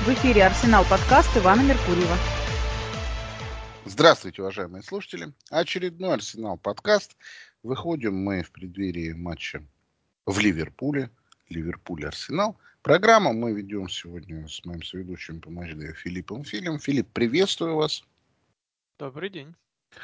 В эфире «Арсенал» подкаст Ивана Меркурьева. Здравствуйте, уважаемые слушатели. Очередной «Арсенал» подкаст. Выходим мы в преддверии матча в Ливерпуле. Ливерпуль-Арсенал. Программу мы ведем сегодня с моим соведущим по матчдею Филиппом Филем. Филипп, приветствую вас. Добрый день.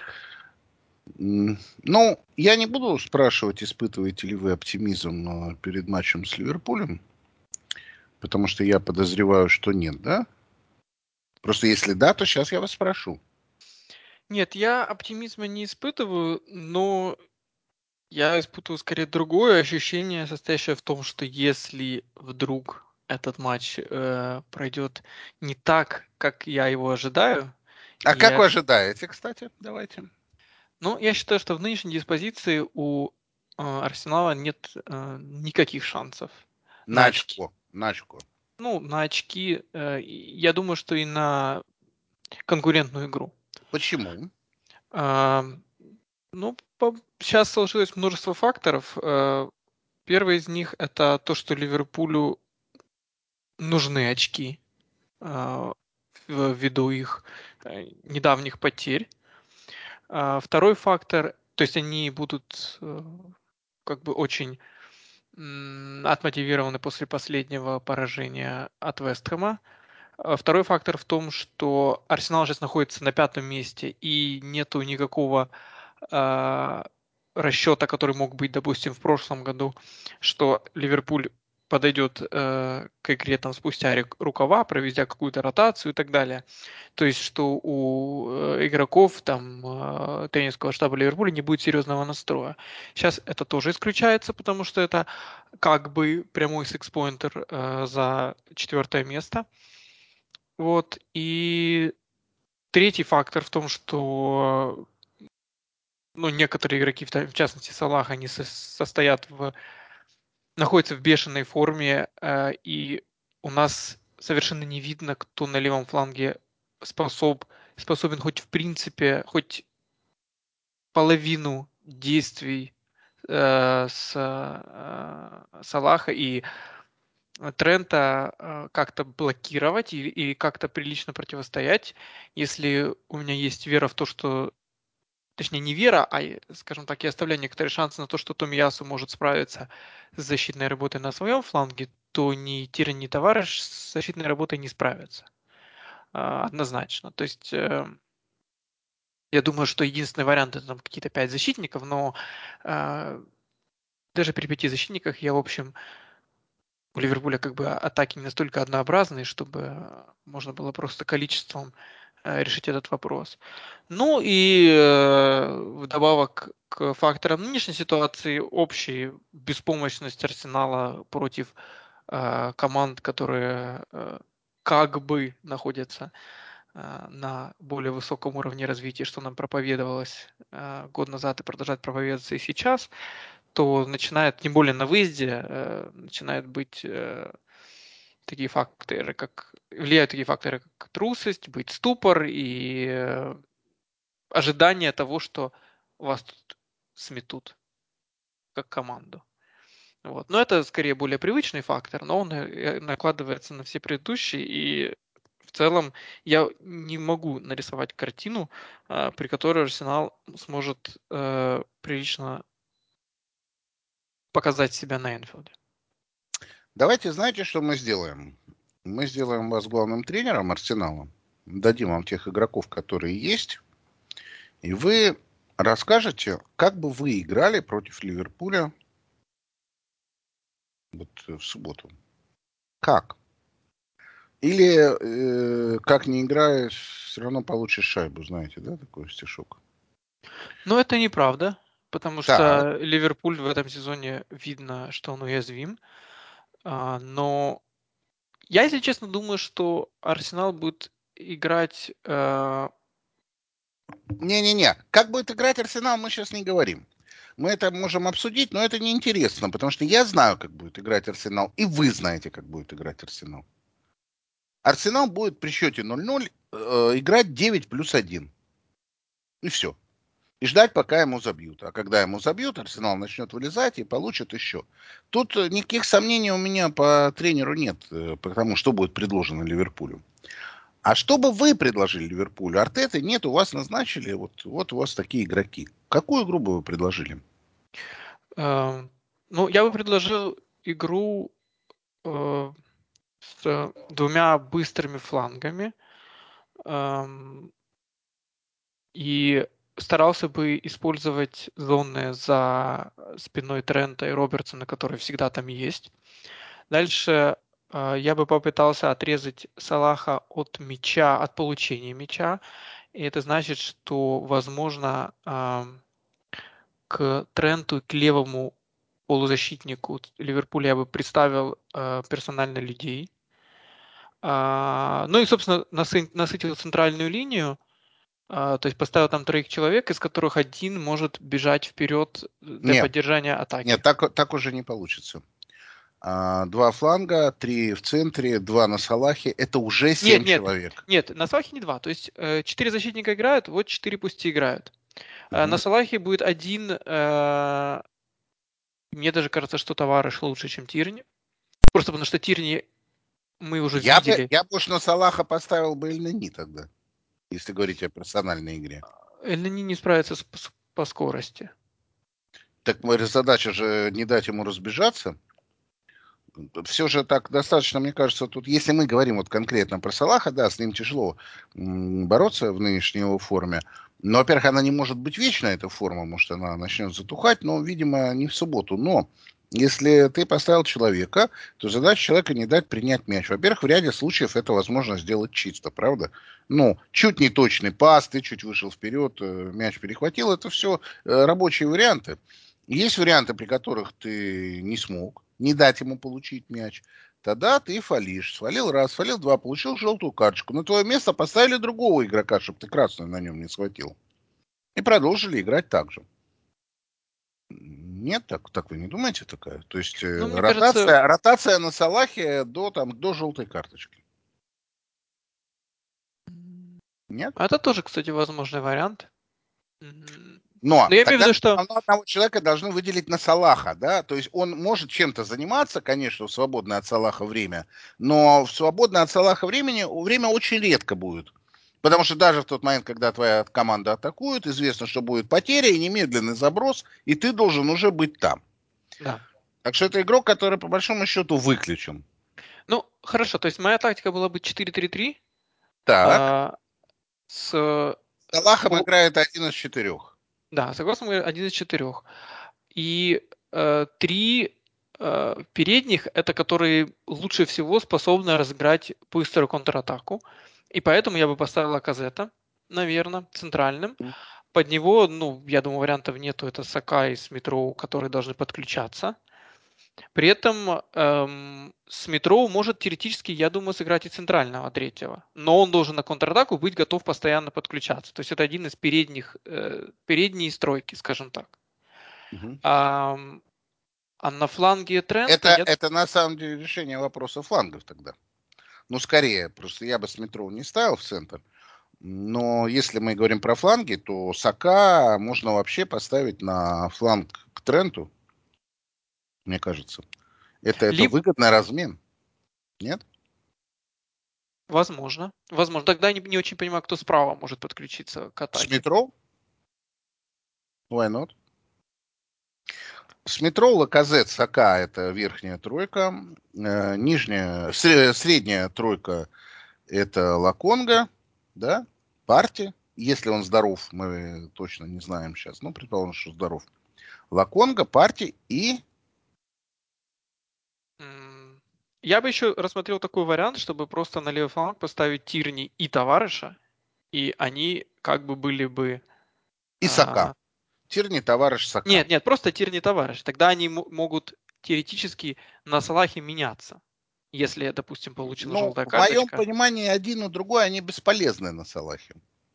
Ну, я не буду спрашивать, испытываете ли вы оптимизм перед матчем с Ливерпулем, потому что я подозреваю, что нет, да? Просто если да, то сейчас я вас спрошу. Нет, я оптимизма не испытываю, но я испытываю скорее другое ощущение, состоящее в том, что если вдруг этот матч пройдет не так, как я его ожидаю, А и как я, вы ожидаете, кстати? Давайте. ну, я считаю, что в нынешней диспозиции у Арсенала нет никаких шансов на На очки. очко. На очко. Ну, на очки, я думаю, что и на конкурентную игру. Почему? А, Ну, сейчас сложилось множество факторов. Первый из них это то, что Ливерпулю нужны очки ввиду их недавних потерь. Второй фактор, то есть они будут как бы очень отмотивированы после последнего поражения от Вестхэма. Второй фактор в том, что Арсенал сейчас находится на пятом месте и нету никакого а, расчета, который мог быть, допустим, в прошлом году, что Ливерпуль подойдет к игре там спустя рукава, проведя какую-то ротацию и так далее. То есть, что у игроков там тренерского штаба Ливерпуля не будет серьезного настроя. Сейчас это тоже исключается, потому что это как бы прямой секс-поинтер за четвертое место. Вот. И третий фактор в том, что ну, некоторые игроки, в частности Салах, они находятся в бешеной форме, и у нас совершенно не видно, кто на левом фланге способен хоть в принципе, хоть половину действий с Салаха и Трента как-то блокировать и как-то прилично противостоять, если у меня есть вера в то, что точнее не вера, скажем так, я оставляю некоторые шансы на то, что Томиясу может справиться с защитной работой на своем фланге, то ни Тирен, ни Товарищ с защитной работой не справятся. Однозначно. То есть я думаю, что единственный вариант это там какие-то 5 защитников, но даже при 5 защитниках я, в общем, у Ливерпуля как бы атаки не настолько однообразные, чтобы можно было просто количеством решить этот вопрос. Ну и вдобавок к факторам нынешней ситуации, общей беспомощность Арсенала против команд, которые как бы находятся на более высоком уровне развития, что нам проповедовалось год назад и продолжает проповедоваться и сейчас, то начинает, тем более на выезде, начинают быть такие факторы, как влияют такие факторы, как трусость, быть ступор и ожидание того, что вас тут сметут как команду. Вот. Но это скорее более привычный фактор, но он накладывается на все предыдущие, и в целом я не могу нарисовать картину, при которой Арсенал сможет прилично показать себя на Энфилде. Давайте, знаете, что мы сделаем? Мы сделаем вас главным тренером Арсенала. Дадим вам тех игроков, которые есть. И вы расскажете, как бы вы играли против Ливерпуля вот в субботу. Как? Или как не играешь, все равно получишь шайбу, знаете, да, такой стишок. Но это неправда, потому Так. что Ливерпуль в этом сезоне видно, что он уязвим. Но я, если честно, думаю, что Арсенал будет играть. Не-не-не. Как будет играть Арсенал, мы сейчас не говорим. Мы это можем обсудить, но это неинтересно, потому что я знаю, как будет играть Арсенал, и вы знаете, как будет играть Арсенал. Арсенал будет при счете 0-0 играть 9+1. И все. и ждать, пока ему забьют. А когда ему забьют, Арсенал начнет вылезать и получит еще. Тут никаких сомнений у меня по тренеру нет, потому что будет предложено Ливерпулю. А что бы вы предложили Ливерпулю? Артеты нет, у вас назначили, вот у вас такие игроки. Какую игру бы вы предложили? Ну, я бы предложил игру с двумя быстрыми флангами. И старался бы использовать зоны за спиной Трента и Робертсона, которые всегда там есть. Дальше я бы попытался отрезать Салаха от мяча, от получения мяча. И это значит, что, возможно, к Тренту и к левому полузащитнику Ливерпуля я бы представил персонально людей. Ну и, собственно, насытил центральную линию. То есть поставил там 3 человек, из которых один может бежать вперед для Нет, поддержания нет, атаки. так уже не получится. 2 фланга, 3 в центре, 2 на Салахе. Это уже Нет, 7 нет, человек. нет, на Салахе не 2. То есть 4 защитника играют, вот 4 пусть и играют. На Мгм. Салахе будет один, мне даже кажется, что товарищ лучше, чем Тирни. Просто потому что Тирни мы уже видели. Я бы уж на Салаха поставил бы Эльнени тогда, если говорить о персональной игре. Эльнини не справится по скорости. Так моя задача же не дать ему разбежаться. Все же так достаточно, мне кажется, тут, если мы говорим вот конкретно про Салаха, да, с ним тяжело бороться в нынешней его форме. Но, во-первых, она не может быть вечной, эта форма, может, она начнет затухать, но, видимо, не в субботу. Но если ты поставил человека, то задача человека не дать принять мяч. Во-первых, в ряде случаев это возможно сделать чисто, правда? Ну, чуть не точный пас, ты чуть вышел вперед, мяч перехватил, это все рабочие варианты. Есть варианты, при которых ты не смог не дать ему получить мяч. Тогда ты фалишь. Свалил раз, свалил два, получил желтую карточку. На твое место поставили другого игрока, чтобы ты красную на нем не схватил. И продолжили играть так же. Нет, так вы не думаете такая? То есть Ну, мне кажется, ротация на Салахе до желтой карточки. Нет? это тоже, кстати, возможный вариант. Но Но я имею в тогда виду, что равно одного человека должны выделить на Салаха, да, то есть он может чем-то заниматься, конечно, в свободное от Салаха время, но в свободное от Салаха время очень редко будет. Потому что даже в тот момент, когда твоя команда атакует, известно, что будет потеря и немедленный заброс, и ты должен уже быть там. да. Так что это игрок, который по большому счету выключен. Ну, хорошо, то есть моя тактика была бы 4-3-3, Так, а, с Салахом пол- играет один из четырех. да, согласно, мы один из четырех. И 3 передних, это которые лучше всего способны разыграть быструю контратаку. И поэтому я бы поставил Лаказета, наверное, центральным. Под него, ну, я думаю, вариантов нету. Это Сака и Смитроу, которые должны подключаться. При этом Смитроу может теоретически, я думаю, сыграть и центрального третьего. Но он должен на контратаку быть готов постоянно подключаться. То есть это один из передней стройки, скажем так. Мгм. Ам, А на фланге Трента я... Это на самом деле решение вопроса флангов тогда. Ну, скорее, просто я бы с метро не ставил в центр. Но если мы говорим про фланги, то Сака можно вообще поставить на фланг к Тренту, мне кажется. Это Либо, выгодный размен, нет? возможно, возможно. Тогда я не очень понимаю, кто справа может подключиться к С атаке. метро? Why not? С метро Лаказет, Сака – это верхняя тройка. Средняя тройка – это Лаконга, да, Парти. Если он здоров, мы точно не знаем сейчас. Ну, предположим, что здоров. Лаконга, Парти и... Я бы еще рассмотрел такой вариант, чтобы просто на левый фланг поставить Тирни и товарища, и они как бы были бы... И Сака. а, Тирни, товарищ Сака. Нет, нет, просто Тирни товарищ. Тогда они могут теоретически на Салахе меняться. Если, допустим, получена Ну, желтая в моем карточка, понимании, один и другой, они бесполезны на Салахе.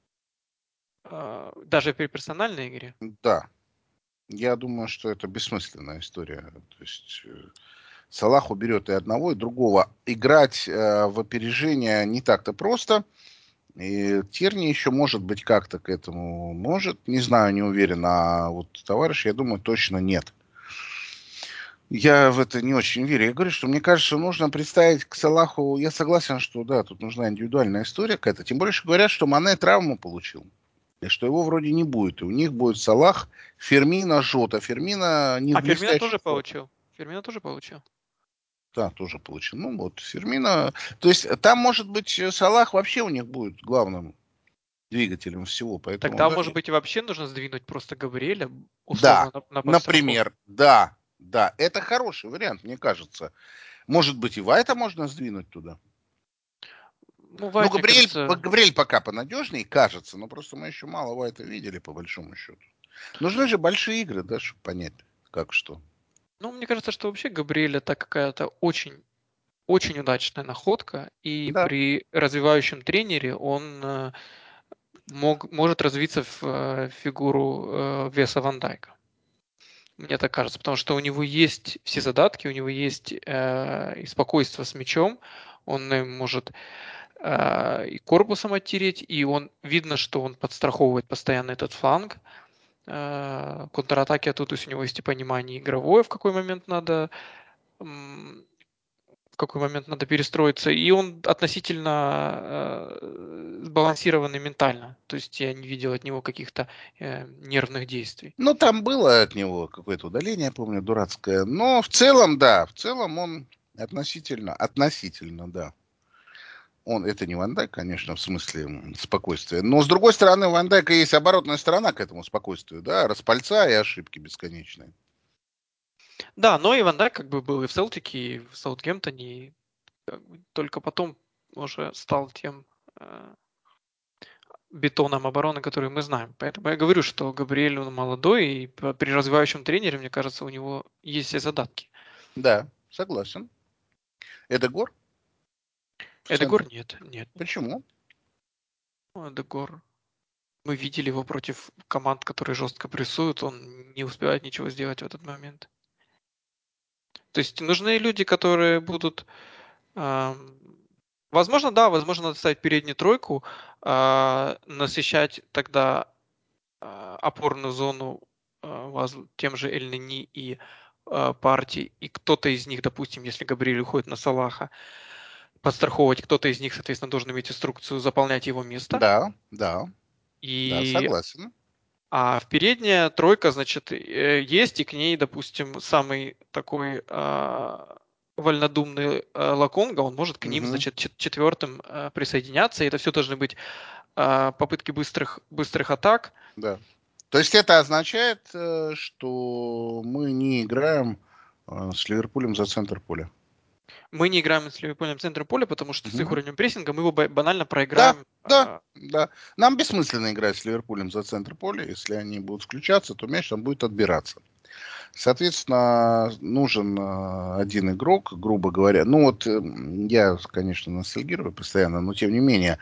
даже при персональной игре. Да, я думаю, что это бессмысленная история. То есть Салах уберет и одного, и другого. Играть в опережение не так-то просто. И Тирни еще, может быть, как-то к этому может. Не знаю, не уверен. А вот товарищ, я думаю, точно нет. Я в это не очень верю. Я говорю, что мне кажется, нужно представить к Салаху. Я согласен, что да, тут нужна индивидуальная история какая-то. Тем более, что говорят, что Мане травму получил. И что его вроде не будет. И у них будет Салах, Фермина, Жота. Фермина не в А Фермина блестящей тоже форме. получил. Фермина тоже получил. Да, тоже получил. Ну вот, Фермина. То есть там, может быть, Салах вообще у них будет главным двигателем всего. Поэтому Тогда, да, может быть, и вообще нужно сдвинуть просто Габриэля да, условно на подстраховку. например, да, да, это хороший вариант, мне кажется. Может быть, и Вайта можно сдвинуть туда. Ну, Ну, Вайт, мне кажется, Габриэль пока понадежнее, кажется, но просто мы еще мало Вайта видели, по большому счету. Нужны же большие игры, да, чтобы понять, как что. ну, мне кажется, что вообще Габриэль это какая-то очень, очень удачная находка, и Да. при развивающем тренере он может развиться в фигуру веса Ван Дайка. Мне так кажется, потому что у него есть все задатки, у него есть и спокойствие с мячом, он может и корпусом оттереть, и он видно, что он подстраховывает постоянно этот фланг. Контратаки, а тут у него есть и понимание игровое, в какой момент надо перестроиться, и он относительно сбалансированный ментально. То есть я не видел от него каких-то нервных действий. Ну, там было от него какое-то удаление, я помню, дурацкое. Но в целом, да, в целом он относительно, да. Он, это не Ван Дайк, конечно, в смысле спокойствия. Но, с другой стороны, у Ван Дайка есть оборотная сторона к этому спокойствию, да, распальца и ошибки бесконечные. Да, но и Ван Дайк как бы был и в Селтике, и в Саутгемптоне, и как бы только потом уже стал тем бетоном обороны, который мы знаем. Поэтому я говорю, что Габриэль он молодой, и при развивающем тренере, мне кажется, у него есть все задатки. Да, согласен. Эдегор в Эдегор центре. нет, нет, нет. Почему? Ну, Эдегор, мы видели его против команд, которые жестко прессуют, он не успевает ничего сделать в этот момент. То есть нужны люди, которые будут... ам, возможно, да, возможно, надо ставить переднюю тройку, насыщать тогда опорную зону тем же Эльнени и Парти, и кто-то из них, допустим, если Габриэль уходит на Салаха, подстраховывать, кто-то из них, соответственно, должен иметь инструкцию заполнять его место. Да, да, да, И согласен. а в передняя тройка, значит, есть, и к ней, допустим, самый такой вольнодумный Лаконга, он может к ним, Мгм, значит, четвертым присоединяться. И это все должны быть попытки быстрых атак. да. То есть это означает, что мы не играем с Ливерпулем за центр поля. Мы не играем с Ливерпулем в центре поля, потому что с их Мгм. уровнем прессинга мы его банально Да, проиграем. да, да. Нам бессмысленно играть с Ливерпулем за центр поля. Если они будут включаться, то мяч там будет отбираться. Соответственно, нужен один игрок, грубо говоря. Ну вот я, конечно, ностальгирую постоянно, но тем не менее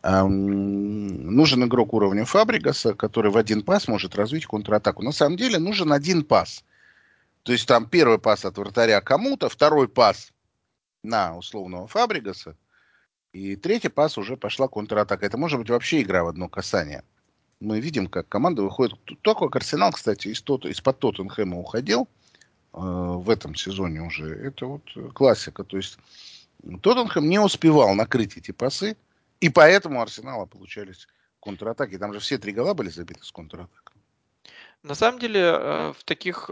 нужен игрок уровня Фабригаса, который в один пас может развить контратаку. На самом деле нужен один пас. То есть там первый пас от вратаря кому-то, второй пас на условного Фабригаса, и третий пас уже пошла контратака. Это может быть вообще игра в одно касание. Мы видим, как команда выходит. Только как Арсенал, кстати, из-под Тоттенхэма уходил в этом сезоне уже. Это вот классика. То есть Тоттенхэм не успевал накрыть эти пасы, и поэтому у Арсенала получались контратаки. Там же все три гола были забиты с контратак. На самом деле, в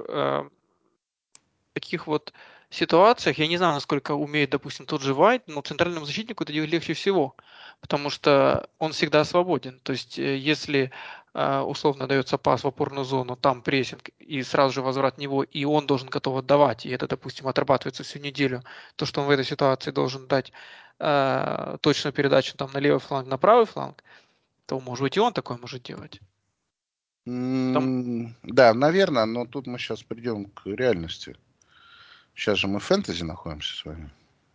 таких вот ситуациях, я не знаю, насколько умеет, допустим, тот же Вайт, но центральному защитнику это делать легче всего, потому что он всегда свободен. То есть, если условно дается пас в опорную зону, там прессинг, и сразу же возврат в него, и он должен готов отдавать, и это, допустим, отрабатывается всю неделю, то, что он в этой ситуации должен дать точную передачу там на левый фланг, на правый фланг, то, может быть, и он такое может делать. Там, Да, наверное, но тут мы сейчас придем к реальности. Сейчас же мы в фэнтези находимся с вами.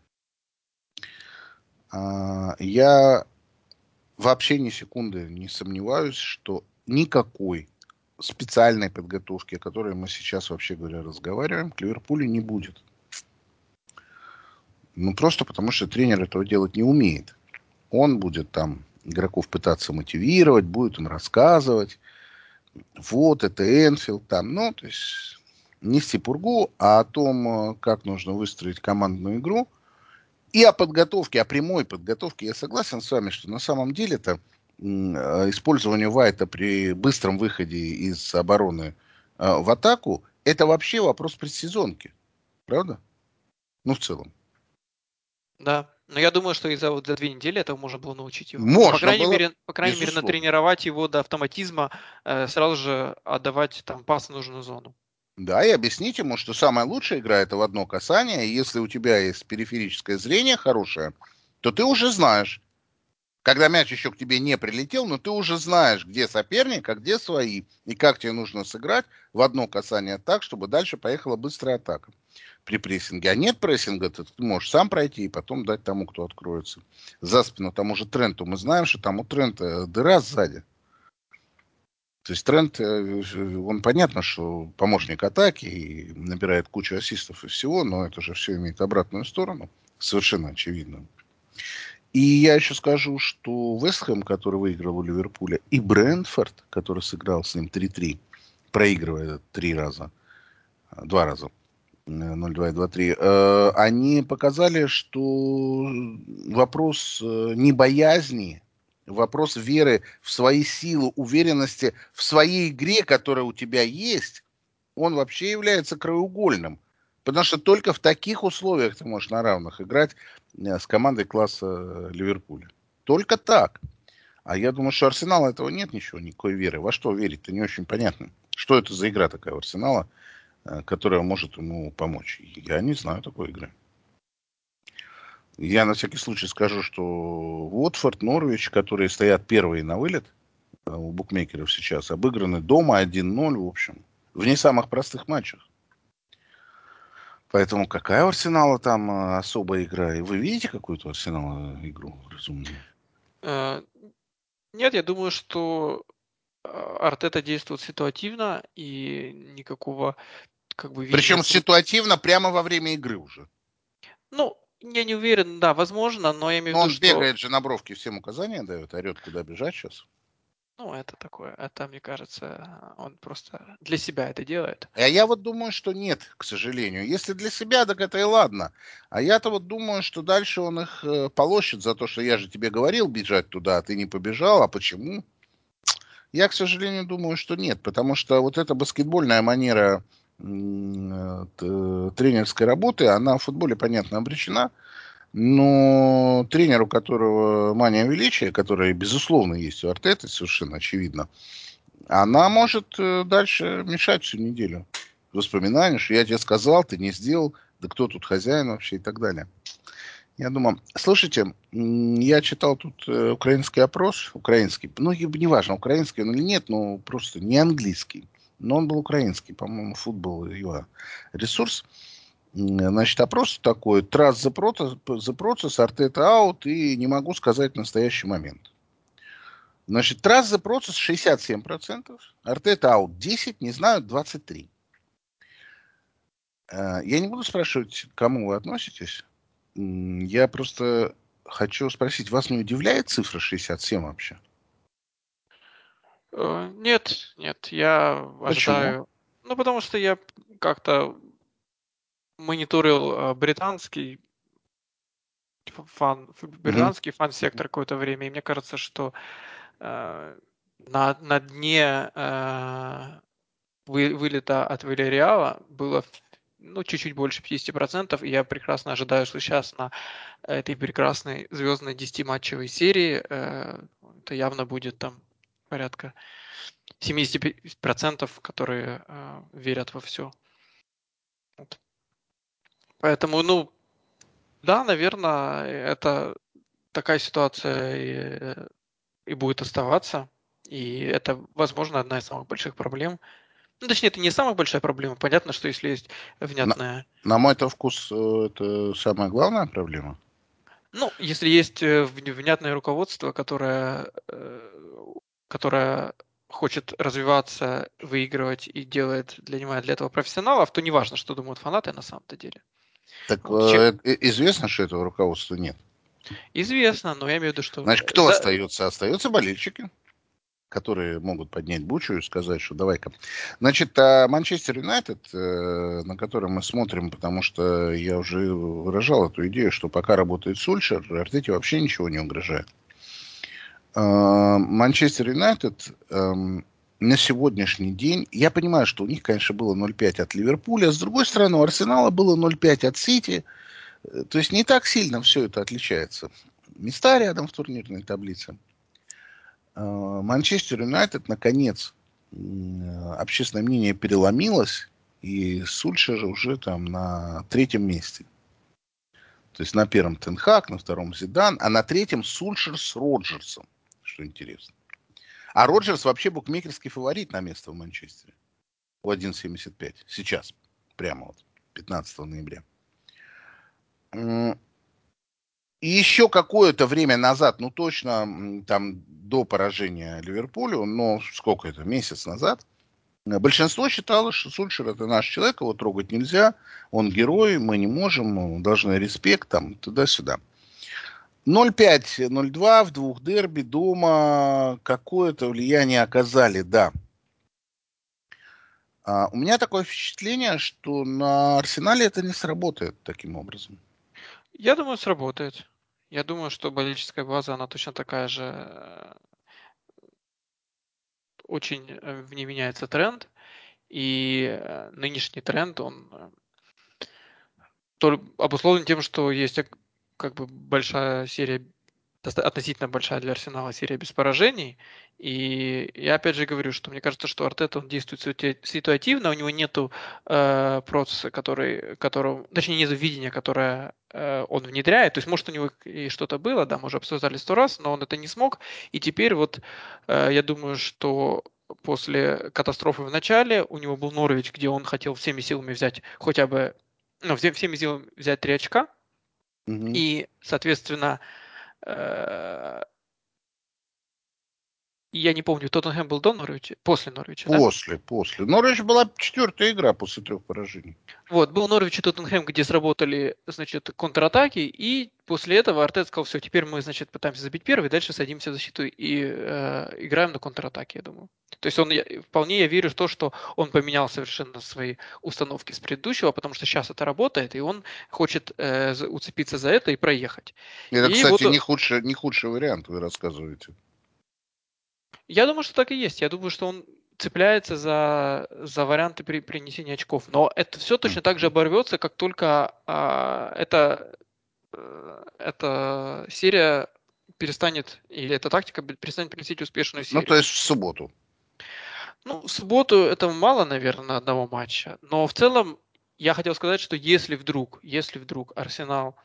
Я вообще ни секунды не сомневаюсь, что никакой специальной подготовки, о которой мы сейчас, вообще говоря, разговариваем, к Ливерпулю не будет. Ну, просто потому что тренер этого делать не умеет. Он будет там игроков пытаться мотивировать, будет им рассказывать. Вот, это Энфилд там. Ну, то есть нести пургу, а о том, как нужно выстроить командную игру, и о подготовке, о прямой подготовке. Я согласен с вами, что на самом деле-то использование Вайта при быстром выходе из обороны в атаку, это вообще вопрос предсезонки. Правда? Ну, в целом. Да. Но я думаю, что за 2 недели этого можно было научить его. Ну, Можно было, по крайней мере, безусловно. натренировать его до автоматизма, сразу же отдавать там пас в нужную зону. Да, и объяснить ему, что самая лучшая игра это в одно касание, и если у тебя есть периферическое зрение хорошее, то ты уже знаешь, когда мяч еще к тебе не прилетел, но ты уже знаешь, где соперник, а где свои, и как тебе нужно сыграть в одно касание так, чтобы дальше поехала быстрая атака при прессинге. А нет прессинга, ты можешь сам пройти и потом дать тому, кто откроется. За спину тому же Тренту. Мы знаем, что там у Трента дыра сзади. То есть Трент, он понятно, что помощник атаки и набирает кучу ассистов и всего, но это же все имеет обратную сторону, совершенно очевидно. И я еще скажу, что Вестхэм, который выиграл у Ливерпуля, и Брентфорд, который сыграл с ним 3-3, проигрывая 3 раза, 2 раза, 0-2 и 2-3, они показали, что вопрос не боязни, вопрос веры в свои силы, уверенности в своей игре, которая у тебя есть, он вообще является краеугольным. Потому что только в таких условиях ты можешь на равных играть с командой класса Ливерпуля. Только так. А я думаю, что Арсенала этого нет ничего, никакой веры. Во что верить-то не очень понятно. Что это за игра такая у Арсенала, которая может ему помочь? Я не знаю такой игры. Я на всякий случай скажу, что Уотфорд, Норвич, которые стоят первые на вылет у букмекеров сейчас, обыграны дома 1-0, в общем, в не самых простых матчах. Поэтому какая у Арсенала там особая игра? И вы видите какую-то у Арсенала игру разумную? Э, Нет, я думаю, что Артета действует ситуативно и никакого как бы видения Причем ситуативно прямо во время игры уже. Ну, я не уверен, да, возможно, но я имею в Но виду, он что бегает же на бровке, всем указания дает, орет, куда бежать сейчас. ну, это такое, это, мне кажется, он просто для себя это делает. А я вот думаю, что нет, к сожалению. Если для себя, так это и ладно. А я-то вот думаю, что дальше он их полощет за то, что я же тебе говорил бежать туда, а ты не побежал. А почему? Я, к сожалению, думаю, что нет. Потому что вот эта баскетбольная манера тренерской работы, она в футболе, понятно, обречена. Но тренер, у которого мания величия, которая, безусловно, есть у Артеты, совершенно очевидно, она может дальше мешать всю неделю. Воспоминания, что я тебе сказал, ты не сделал, да кто тут хозяин вообще и так далее. Я думаю, слушайте, я читал тут украинский опрос, украинский, ну, неважно, украинский он или нет, но просто не английский, но он был украинский, по-моему, футбол его ресурс. Значит, опрос такой, trust the process, Артета out, и не могу сказать в настоящий момент. Значит, trust the process 67%, Артета out 10%, не знаю, 23%. Я не буду спрашивать, к кому вы относитесь. Я просто хочу спросить, вас не удивляет цифра 67 вообще? Нет, нет, я Почему? ожидаю, ну, потому что я как-то мониторил британский Мгм. британский фан-сектор какое-то время, и мне кажется, что э, на дне вылета от Вильяреала было ну, чуть-чуть больше 50%, и я прекрасно ожидаю, что сейчас на этой прекрасной звездной 10-матчевой серии это явно будет там порядка 70%, которые верят во все. Вот. Поэтому, ну, да, наверное, это такая ситуация и будет оставаться. И это, возможно, одна из самых больших проблем. Ну, точнее, это не самая большая проблема. Понятно, что если есть На, внятная... на мой-то вкус это самая главная проблема. Ну, если есть внятное руководство, которое хочет развиваться, выигрывать и нанимает для этого профессионалов, то неважно, что думают фанаты на самом-то деле. Так Вот, чем... известно, что этого руководства нет. Известно, но я имею в виду, что Значит, кто остается? Остаются болельщики, которые могут поднять бучу и сказать, что давай-ка. Значит, Манчестер Юнайтед, на который мы смотрим, потому что я уже выражал эту идею, что пока работает Сульшер, Артете вообще ничего не угрожает. Манчестер Юнайтед на сегодняшний день, я понимаю, что у них, конечно, было 0,5 от Ливерпуля, с другой стороны, у Арсенала было 0,5 от Сити, то есть не так сильно все это отличается. Места рядом в турнирной таблице. Манчестер Юнайтед, наконец, общественное мнение переломилось, и Сульшер уже там на третьем месте. То есть на первом Тен Хаг, на втором Зидан, а на третьем Сульшер с Роджерсом, что интересно. А Роджерс вообще букмекерский фаворит на место в Манчестере. В 1,75. Сейчас. Прямо вот. 15 ноября. И еще какое-то время назад, ну точно там до поражения Ливерпулю, но сколько это, месяц назад, большинство считало, что Сульшер это наш человек, его трогать нельзя, он герой, мы не можем, мы должны респект, там, туда-сюда. 0,5, 0,2 в двух дерби дома какое-то влияние оказали, да. У меня такое впечатление, что на Арсенале это не сработает таким образом. Я думаю, сработает. Я думаю, что болельческая база, она точно такая же. Очень в ней меняется тренд. И нынешний тренд, он обусловлен тем, что есть как бы большая серия, относительно большая для Арсенала серия без поражений. И я опять же говорю, что мне кажется, что Артета, он действует ситуативно, у него нету процесса, точнее, нету видения, которое он внедряет. То есть, может, у него и что-то было, да, мы уже обсуждали 100 раз, но он это не смог. И теперь вот я думаю, что после катастрофы в начале у него был Норвич, где он хотел всеми силами взять хотя бы, ну, всеми силами взять 3 очка. Угу. И, соответственно, э, я не помню, Тоттенхэм был до Норвича, после Норвича, да? После. Норвич была четвертая игра после 3 поражений. Вот, был Норвич и Тоттенхэм, где сработали, значит, контратаки, и после этого Артет сказал, все, теперь мы, значит, пытаемся забить первый, дальше садимся в защиту и играем на контратаке, я думаю. То есть вполне я верю в то, что он поменял совершенно свои установки с предыдущего, потому что сейчас это работает, и он хочет уцепиться за это и проехать. Это, И кстати, вот не худший вариант, вы рассказываете. я думаю, что так и есть. Я думаю, что он цепляется за варианты принесения очков. Но это все точно так же оборвется, как только эта серия перестанет, или эта тактика перестанет приносить успешную Ну, то серию. есть в субботу. Ну, в субботу этого мало, наверное, на одного матча. Но в целом я хотел сказать, что если вдруг Арсенал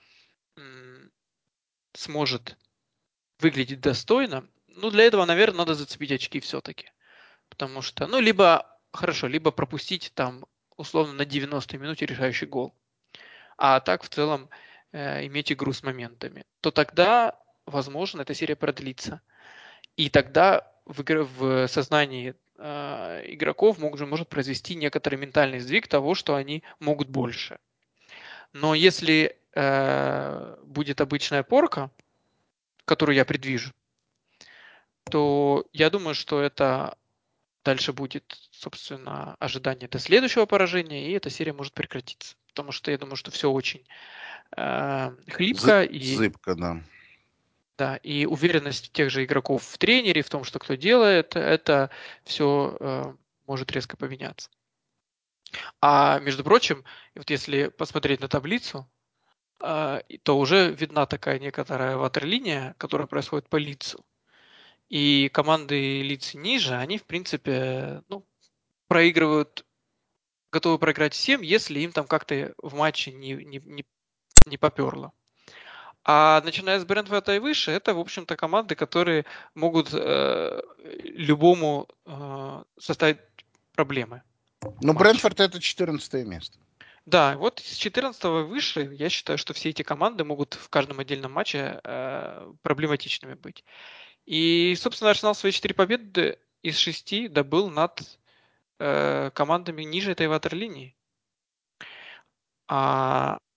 сможет выглядеть достойно, ну, для этого, наверное, надо зацепить очки все-таки. Потому что, ну, либо пропустить там условно на 90-й минуте решающий гол, а так в целом иметь игру с моментами, то тогда, возможно, эта серия продлится. И тогда в сознании игроков может произвести некоторый ментальный сдвиг того, что они могут больше. Но если будет обычная порка, которую я предвижу, то я думаю, что это дальше будет, собственно, ожидание до следующего поражения, и эта серия может прекратиться. Потому что я думаю, что все очень хлипко, и, Зыбко, да. да, и уверенность тех же игроков в тренере, в том, что кто делает, это все может резко поменяться. А между прочим, вот если посмотреть на таблицу, то уже видна такая некоторая ватерлиния, которая происходит по лицу. И команды лиц ниже, они, в принципе, ну, проигрывают, готовы проиграть всем, если им там как-то в матче не поперло. А начиная с Брентфорда и выше, это, в общем-то, команды, которые могут любому составить проблемы Ну, в матче. Брентфорд это 14 место. Да, вот с 14 выше, я считаю, что все эти команды могут в каждом отдельном матче проблематичными быть. И, собственно, Арсенал свои 4 победы из 6 добыл над командами ниже этой ватерлинии. А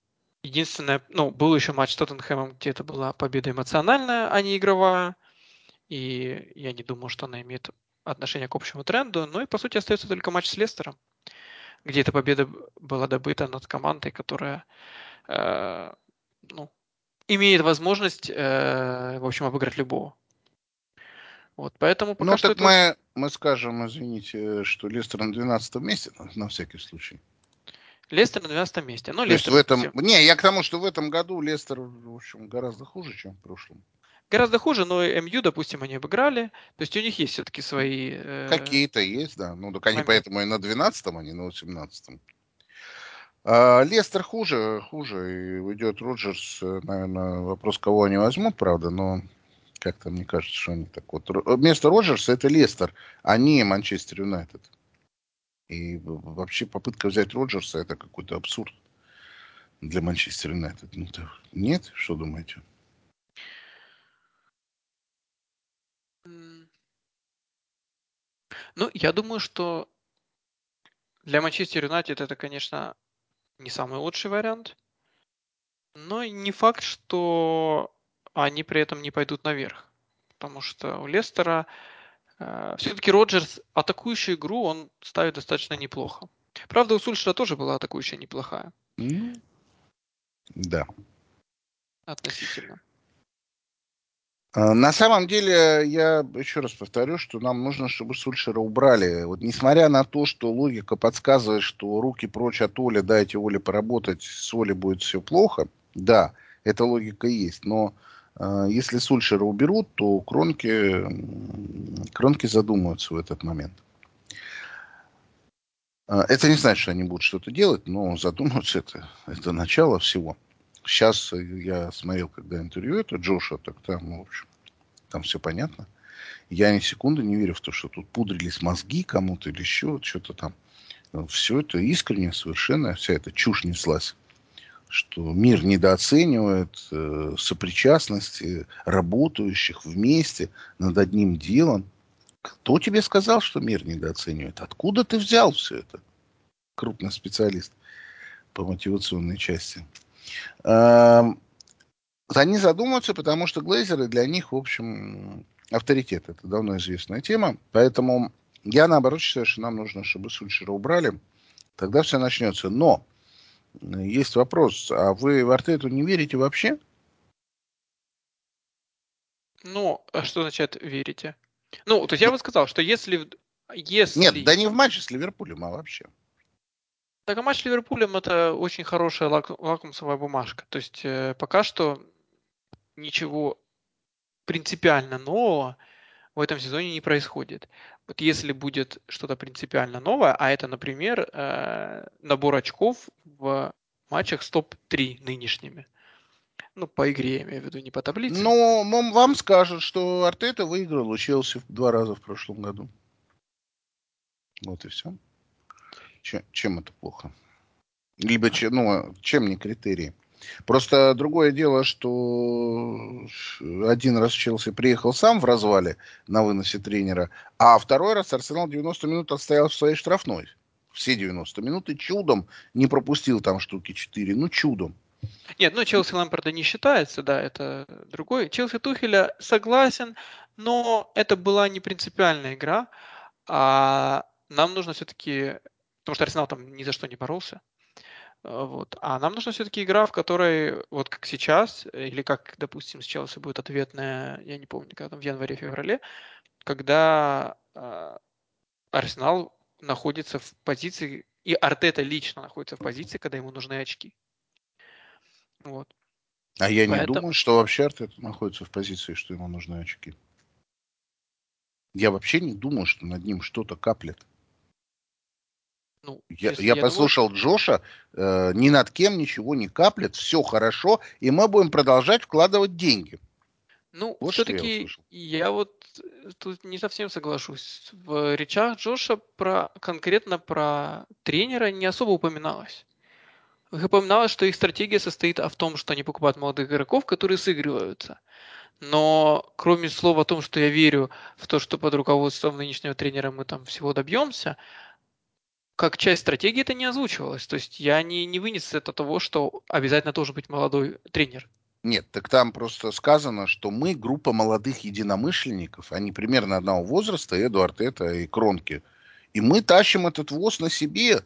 Единственное, был еще матч с Тоттенхэмом, где это была победа эмоциональная, а не игровая. И я не думаю, что она имеет отношение к общему тренду. Ну и, по сути, остается только матч с Лестером, где эта победа была добыта над командой, которая э, ну, имеет возможность, в общем, обыграть любого. Вот, поэтому пока Ну, что так это очень... мы скажем, извините, что Лестер на 12 месте, на всякий случай. Лестер на 12 месте. Ну, То есть в Лестер этом... все Не, я к тому, что в этом году Лестер, в общем, гораздо хуже, чем в прошлом. гораздо хуже, но МЮ, допустим, они обыграли. То есть у них есть все-таки свои Какие-то есть, да. Ну, так они моменты. поэтому и на 12-м, а не на 18-м. Лестер хуже. И уйдет Роджерс. Наверное, вопрос, кого они возьмут, правда, но как-то мне кажется, что они так вот... Вместо Роджерса это Лестер, а не Манчестер Юнайтед. И вообще попытка взять Роджерса это какой-то абсурд для Манчестер Юнайтед. Ну, нет? Что думаете? Ну, я думаю, что для Манчестер Юнайтед это, конечно, не самый лучший вариант, но и не факт, что они при этом не пойдут наверх. Потому что у Лестера все-таки Роджерс атакующую игру он ставит достаточно неплохо. Правда, у Сульшера тоже была атакующая неплохая Ну, да. относительно. На самом деле, я еще раз повторю, что нам нужно, чтобы Сульшера убрали. Вот несмотря на то, что логика подсказывает, что руки прочь от Оли, дайте Оле поработать, с Олей будет все плохо. Да, эта логика есть. Но если Сульшера уберут, то Кронки задумаются в этот момент. Это не значит, что они будут что-то делать, но задумаются это начало всего. Сейчас я смотрел, когда интервью это Джоша, так там, ну, в общем, там все понятно. Я ни секунды не верю в то, что тут пудрились мозги кому-то или еще что-то там. Все это искренне совершенно, вся эта чушь неслась. Что мир недооценивает сопричастность работающих вместе над одним делом. Кто тебе сказал, что мир недооценивает? Откуда ты взял все это? Крупный специалист по мотивационной части. Они задумаются, потому что глейзеры для них, в общем, авторитет. Это давно известная тема. Поэтому я, наоборот, считаю, что нам нужно, чтобы Сульшера убрали. Тогда все начнется. Но есть вопрос. А вы в Артету не верите вообще? Ну, а что означает верите? Ну, то есть я Ну, бы сказал, что если, нет, да если не в матче с Ливерпулем, а вообще. так, а матч с Ливерпулем это очень хорошая лакмусовая бумажка. То есть пока что ничего принципиально нового в этом сезоне не происходит. Вот если будет что-то принципиально новое, а это, например, набор очков в матчах с топ-3 нынешними. Ну, по игре, я имею в виду, не по таблице. Но вам скажут, что Артета выиграл у Челси 2 раза в прошлом году. Вот и все. Чем это плохо? Либо чем не критерий? Просто другое дело, что один раз Челси приехал сам в развале на выносе тренера, а второй раз Арсенал 90 минут отстоял в своей штрафной. Все 90 минут и чудом не пропустил там штуки 4. Ну, чудом. Нет, ну Челси Лампарда не считается, да, это другой. Челси Тухеля согласен, но это была не принципиальная игра, а нам нужно все-таки, потому что Арсенал там ни за что не боролся, вот, а нам нужна все-таки игра, в которой, вот как сейчас, или как, допустим, с Челси будет ответная, я не помню, когда там в январе-феврале, когда Арсенал находится в позиции, и Артета лично находится в позиции, когда ему нужны очки. Вот. А я не Поэтому, думаю, что вообще Артета находится в позиции, что ему нужны очки. Я вообще не думаю, что над ним что-то каплет. ну, Я, если я я думаю, послушал Джоша, ни над кем ничего не каплет, все хорошо, и мы будем продолжать вкладывать деньги. ну, Вот что я все-таки услышал. я вот тут не совсем соглашусь. В речах Джоша конкретно про тренера не особо упоминалось. Упоминалось, что их стратегия состоит в том, что они покупают молодых игроков, которые сыгрываются. Но кроме слова о том, что я верю в то, что под руководством нынешнего тренера мы там всего добьемся, как часть стратегии это не озвучивалось. То есть я не вынес это того, что обязательно должен быть молодой тренер. Нет, так там просто сказано, что мы группа молодых единомышленников, они примерно одного возраста, Эдуард это и Кронки. И мы тащим этот ВОЗ на себе.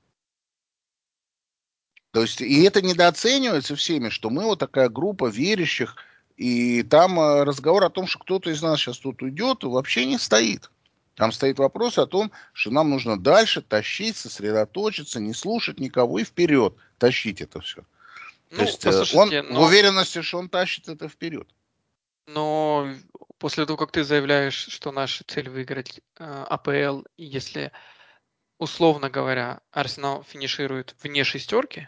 То есть, и это недооценивается всеми, что мы вот такая группа верящих, и там разговор о том, что кто-то из нас сейчас тут уйдет, вообще не стоит. Там стоит вопрос о том, что нам нужно дальше тащить, сосредоточиться, не слушать никого и вперед тащить это все. То Ну, есть он послушайте, в уверенности, что он тащит это вперед. но после того, как ты заявляешь, что наша цель выиграть АПЛ, и если, условно говоря, Арсенал финиширует вне шестерки,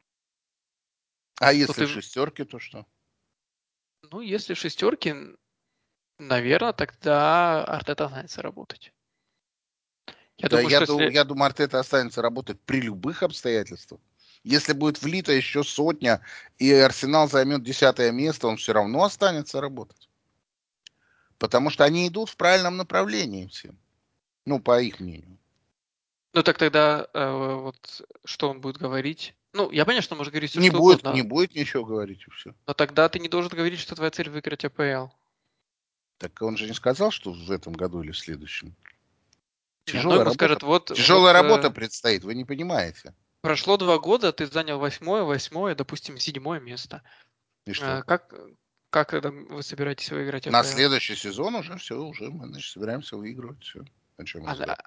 А то если в ты, шестерке, то что? ну, если в шестерке, наверное, тогда Артета останется работать. Я Да, думаю, что если... я думаю, Артета останется работать при любых обстоятельствах. Если будет влито еще сотня, и Арсенал займет 10 место, он все равно останется работать. Потому что они идут в правильном направлении все. Ну, по их мнению. Ну, так тогда вот что он будет говорить? Ну, я понимаю, что он может говорить все что Не угодно, будет ничего говорить, и все. но тогда ты не должен говорить, что твоя цель выиграть АПЛ. Так он же не сказал, что в этом году или в следующем. Не, ну Тяжелая ему работа. скажет, вот, Тяжелая работа предстоит, вы не понимаете. прошло 2 года, ты занял восьмое, допустим, 7 место. И что? А как тогда вы собираетесь выиграть На АПЛ? следующий сезон уже все, уже мы значит, собираемся выигрывать все. О чем А, разговор?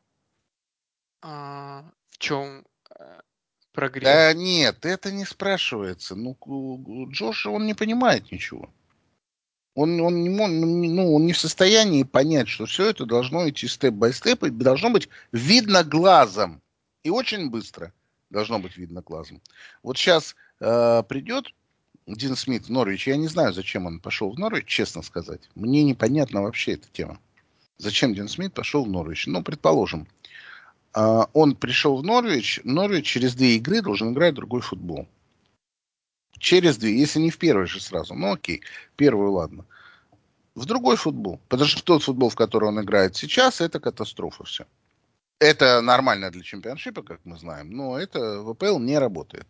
в чем Да прогресс? нет, это не спрашивается. Ну, Джош, он не понимает ничего. Он не, ну, он не в состоянии понять, что все это должно идти степ-бай-степ, и должно быть видно глазом. И очень быстро должно быть видно глазом. Вот сейчас придет Дин Смит в Норвич. Я не знаю, зачем он пошел в Норвич, честно сказать. Мне непонятна вообще эта тема. Зачем Дин Смит пошел в Норвич? Ну, предположим, он пришел в Норвич. Норвич через 2 игры должен играть другой футбол. Через 2, если не в первой же сразу. Ну, окей, первую, ладно. В другой футбол. Потому что тот футбол, в который он играет сейчас, это катастрофа все. Это нормально для чемпионшипа, как мы знаем, но это в АПЛ не работает.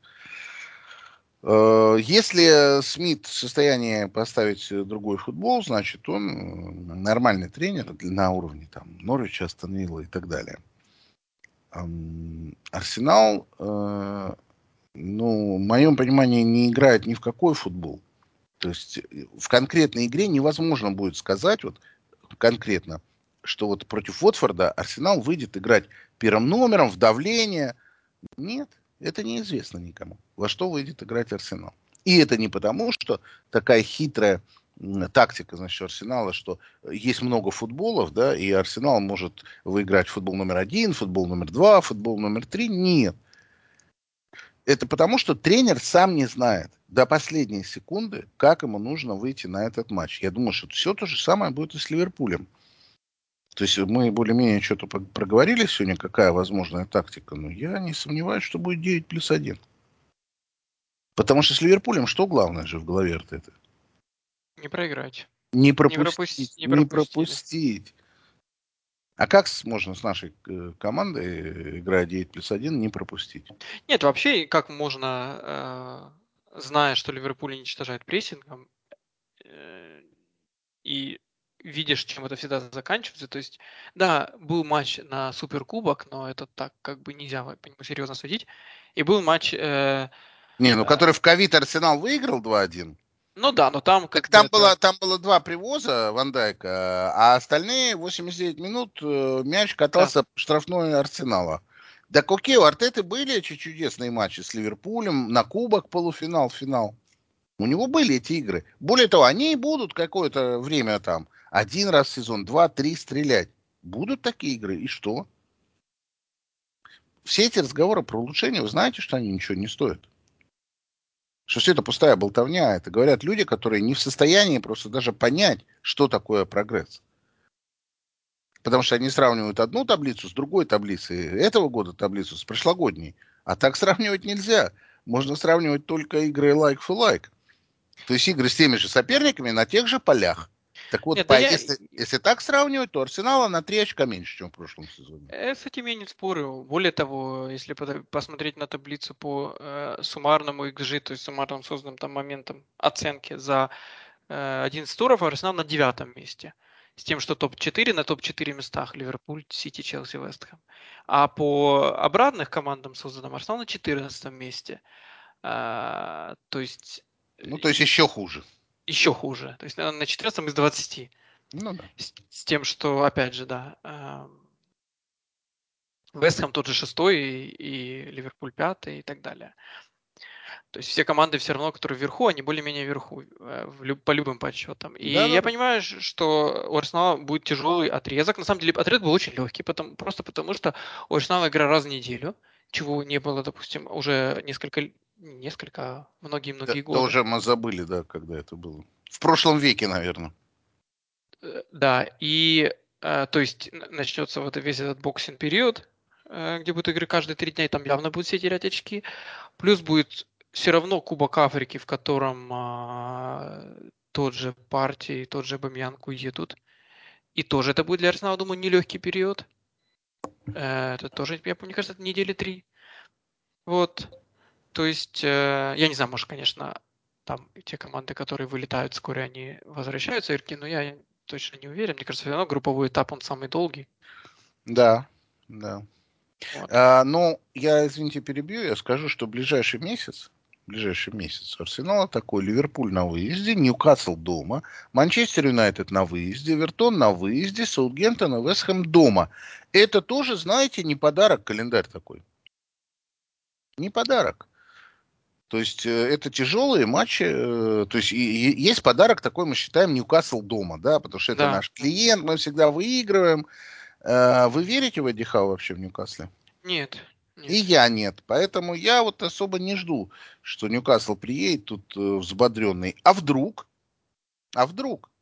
Если Смит в состоянии поставить другой футбол, значит, он нормальный тренер на уровне там Норвича, Астон Вилла и так далее. Арсенал, ну, в моем понимании, не играет ни в какой футбол. То есть в конкретной игре невозможно будет сказать вот конкретно, что вот против Уотфорда Арсенал выйдет играть первым номером в давление. Нет, это неизвестно никому, во что выйдет играть Арсенал. И это не потому, что такая хитрая тактика, значит, Арсенала, что есть много футболов, да, и Арсенал может выиграть футбол номер 1, футбол номер 2, футбол номер 3. Нет. Это потому, что тренер сам не знает до последней секунды, как ему нужно выйти на этот матч. Я думаю, что все то же самое будет и с Ливерпулем. То есть мы более-менее что-то проговорили сегодня, какая возможная тактика, но я не сомневаюсь, что будет 9+1. Потому что с Ливерпулем что главное же в голове Артеты? Не проиграть. Не Не пропустить. пропустили. А как можно с нашей командой, играя 9+1, не пропустить? Нет, вообще, как можно, зная, что Ливерпуль уничтожает прессингом, э, и видишь, чем это всегда заканчивается. То есть, да, был матч на Суперкубок, но это так как бы нельзя по нему серьезно судить. И был матч, Не, ну который в ковид Арсенал выиграл 2-1. ну да, но там Так как бы это... там было 2 привоза Ван Дайка, а остальные 89 минут мяч Да. катался по штрафной Арсенала. Так окей, у Артеты были чудесные матчи с Ливерпулем, на кубок полуфинал, финал. У него были эти игры. Более того, они и будут какое-то время там. Один раз в сезон, два, три стрелять. Будут такие игры. И что? Все эти разговоры про улучшение, вы знаете, что они ничего не стоят. Что все это пустая болтовня. Это говорят люди, которые не в состоянии просто даже понять, что такое прогресс. Потому что они сравнивают одну таблицу с другой таблицей. Этого года таблицу с прошлогодней. А так сравнивать нельзя. Можно сравнивать только игры like for like. То есть игры с теми же соперниками на тех же полях. Так вот, Нет, да если так сравнивать, то Арсенала на 3 очка меньше, чем в прошлом сезоне. с этим я не спорю. Более того, если посмотреть на таблицу по суммарному XG, то есть суммарным созданным там моментам оценки за 11 туров, Арсенал на 9 месте. С тем, что топ-4 на топ-4 местах. Ливерпуль, Сити, Челси, Вест Хэм. А по обратных командам созданным Арсенал на 14 месте. То есть Ну, то есть еще хуже. еще хуже. То есть на 14 из 20. Ну да. С тем, что, опять же, да, Вест Хэм тот же шестой, и Ливерпуль пятый, и так далее. То есть все команды все равно, которые вверху, они более-менее вверху по любым подсчетам. И Да, да, я да. понимаю, что у Арсенала будет тяжелый отрезок. На самом деле отрезок был очень легкий, просто потому что у Арсенала игра раз в неделю, чего не было, допустим, уже многие-многие Да годы. уже мы забыли, да, когда это было. В прошлом веке, наверное. Да, и то есть начнется вот весь этот боксинг-период, где будут игры каждые 3 дня, и там явно будут все терять очки. Плюс будет все равно Кубок Африки, в котором тот же Партey, тот же Бамьянг уедут. И тоже это будет для Арсенала, думаю, нелегкий период. Это тоже, мне кажется, это недели 3. Вот. То есть, я не знаю, может, конечно, там те команды, которые вылетают вскоре, они возвращаются, игроки, но я точно не уверен. Мне кажется, все равно групповой этап, он самый долгий. Да, да. Вот. Но я, извините, перебью, я скажу, что ближайший месяц Арсенал такой, Ливерпуль на выезде, Ньюкасл дома, Манчестер Юнайтед на выезде, Эвертон на выезде, Саутгемптон и Вест Хэм дома. Это тоже, знаете, не подарок, календарь такой. Не подарок. То есть это тяжелые матчи. То есть есть подарок такой, мы считаем, Ньюкасл дома, да, потому что это Да. наш клиент, мы всегда выигрываем. Вы верите в Эдди Хау вообще в Ньюкасле? Нет. И Нет. я нет. Поэтому я вот особо не жду, что Ньюкасл приедет тут взбодренный. А вдруг? А вдруг?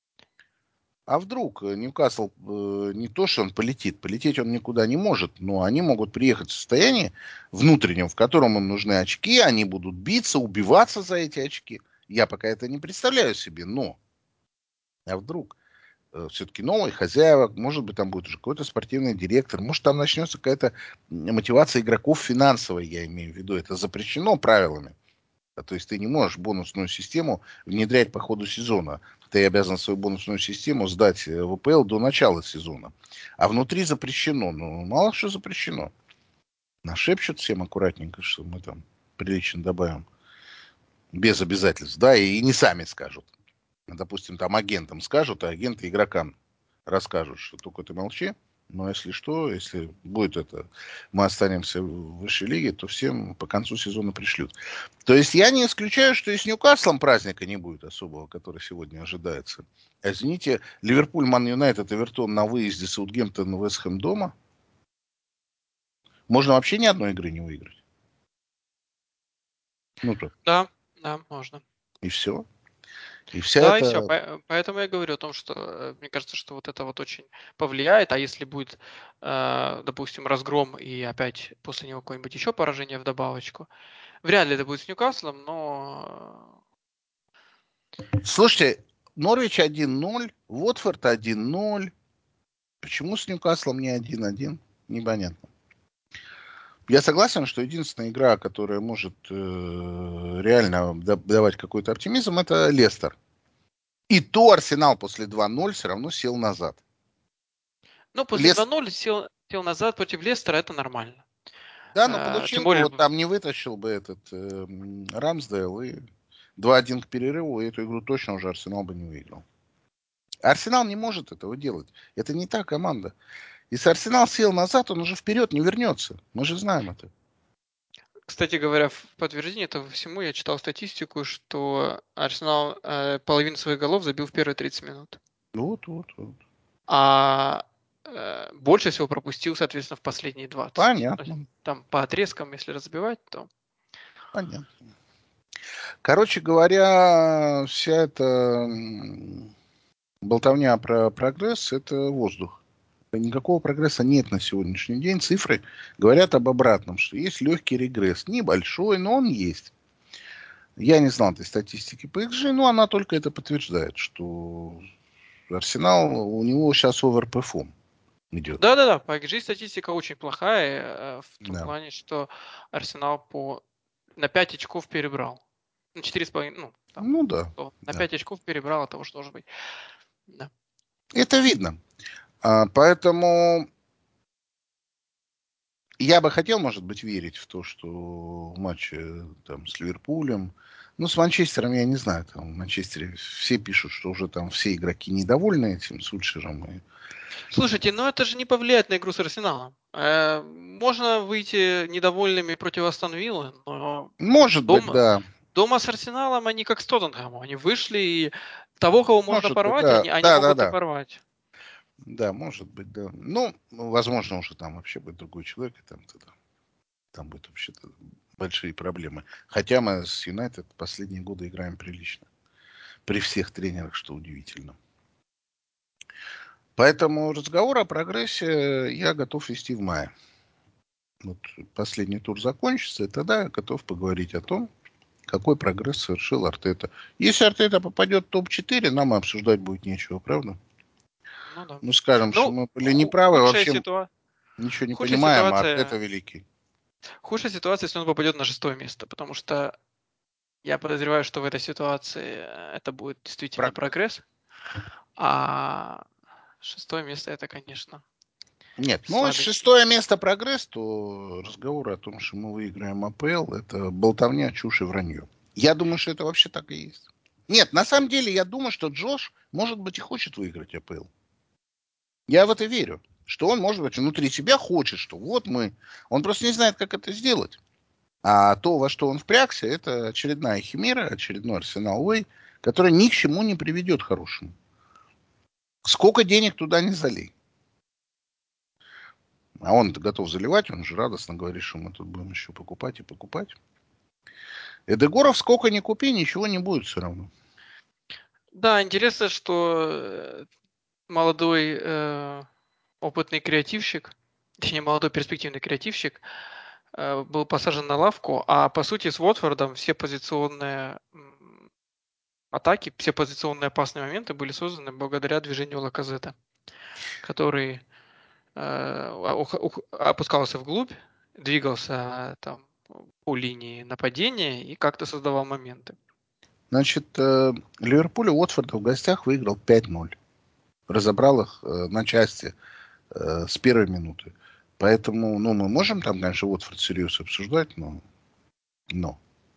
А вдруг Ньюкасл не то, что он полетит. Полететь он никуда не может. Но они могут приехать в состоянии внутреннем, в котором им нужны очки. Они будут биться, убиваться за эти очки. Я пока это не представляю себе. Но а вдруг? Все-таки новые хозяева, может быть, там будет уже какой-то спортивный директор, может, там начнется какая-то мотивация игроков финансовая, я имею в виду. Это запрещено правилами. То есть ты не можешь бонусную систему внедрять по ходу сезона. Ты обязан свою бонусную систему сдать в ВПЛ до начала сезона. А внутри запрещено. Ну, мало что запрещено. Нашепчут всем аккуратненько, что мы там прилично добавим. Без обязательств. Да, и не сами скажут. Допустим, там агентам скажут, а агенты игрокам расскажут, что только ты молчи. Но если что, если будет это, мы останемся в высшей лиге, то всем по концу сезона пришлют. То есть я не исключаю, что и с Ньюкаслом праздника не будет особого, который сегодня ожидается. А извините, Ливерпуль, Ман Юнайтед, Эвертон на выезде, Саутгемптон, Вест Хэм дома. Можно вообще ни одной игры не выиграть. Ну, то. Да, да, можно. И все. И вся Да, и все. эта... Поэтому я говорю о том, что мне кажется, что вот это вот очень повлияет. А если будет, допустим, разгром и опять после него какое-нибудь еще поражение в добавочку, вряд ли это будет с Ньюкаслом, но Слушайте, Норвич 1-0, Уотфорд 1-0. Почему с Ньюкаслом не 1-1? Непонятно. Я согласен, что единственная игра, которая может реально давать какой-то оптимизм, это Лестер. И то Арсенал после 2-0 все равно сел назад. ну, после Лес... 2-0 сел назад против Лестера, это нормально. Да, но Тем получил бы, более, вот там не вытащил бы этот Рамсдейл, и 2-1 к перерыву, и эту игру точно уже Арсенал бы не выиграл. Арсенал не может этого делать. Это не та команда. Если Арсенал сел назад, он уже вперед не вернется. Мы же знаем это. кстати говоря, в подтверждение этого всему я читал статистику, что Арсенал половину своих голов забил в первые 30 минут. Вот, вот, вот. А больше всего пропустил, соответственно, в последние 20. То есть Понятно, там по отрезкам, если разбивать, то... понятно. Короче говоря, вся эта болтовня про прогресс – это воздух. Никакого прогресса нет на сегодняшний день. Цифры говорят об обратном, что есть легкий регресс. Небольшой, но он есть. Я не знал этой статистики по XG, но она только это подтверждает, что Арсенал, у него сейчас оверперформ идет. Да-да-да, по XG статистика очень плохая в том Да. плане, что Арсенал на 5 очков перебрал. На 4,5, Ну да. на Да. 5 очков перебрал от того, что должно быть. Да. Это видно. Поэтому я бы хотел, может быть, верить в то, что в матче там, с Ливерпулем, ну, с Манчестером, я не знаю, там в Манчестере все пишут, что уже там все игроки недовольны этим Сульшером. Слушайте, но это же не повлияет на игру с Арсеналом. Можно выйти недовольными против Астон Виллы, но Может быть, дома, да. дома с Арсеналом они как с Тоттенхэмом. Они вышли и того, кого можно Может быть, порвать, да. они Да, да, могут и да. порвать. Да, может быть, да. Ну, возможно, уже там вообще будет другой человек, и там будет вообще-то большие проблемы. Хотя мы с Юнайтед последние годы играем прилично. При всех тренерах, что удивительно. Поэтому разговор о прогрессе я готов вести в мае. Вот последний тур закончится, и тогда я готов поговорить о том, какой прогресс совершил Артета. Если Артета попадет в топ-4, нам и обсуждать будет нечего, правда? Ну да. Мы скажем, что Ну, мы были неправы, худшая вообще ситуация. ничего не Худшая понимаем, а Артета ситуация, великий. худшая ситуация, если он попадет на 6 место, потому что я подозреваю, что в этой ситуации это будет действительно Прогресс. прогресс, а 6 место это, конечно, Нет, ну если слабенький. шестое место прогресс, то разговор о том, что мы выиграем АПЛ, это болтовня, чушь и вранье. Я думаю, что это вообще так и есть. Нет, на самом деле я думаю, что Джош, может быть, и хочет выиграть АПЛ. Я в это верю. Что он, может быть, внутри себя хочет, что вот мы. Он просто не знает, как это сделать. А то, во что он впрягся, это очередная химера, очередной Арсенал Уэй, который ни к чему не приведет хорошему. Сколько денег туда не залей. А он готов заливать, он же радостно говорит, что мы тут будем еще покупать и покупать. Эдегоров сколько ни купи, ничего не будет все равно. Да, интересно, что молодой опытный креативщик, точнее молодой перспективный креативщик, был посажен на лавку, а по сути с Уотфордом все позиционные атаки, все позиционные опасные моменты были созданы благодаря движению Лаказета, который опускался вглубь, двигался там по линии нападения и как-то создавал моменты. Значит, Ливерпуль и Уотфорд в гостях выиграл 5-0. Разобрал их на части с первой минуты. Поэтому, ну, мы можем там, конечно, Уотфорд серьезно обсуждать, но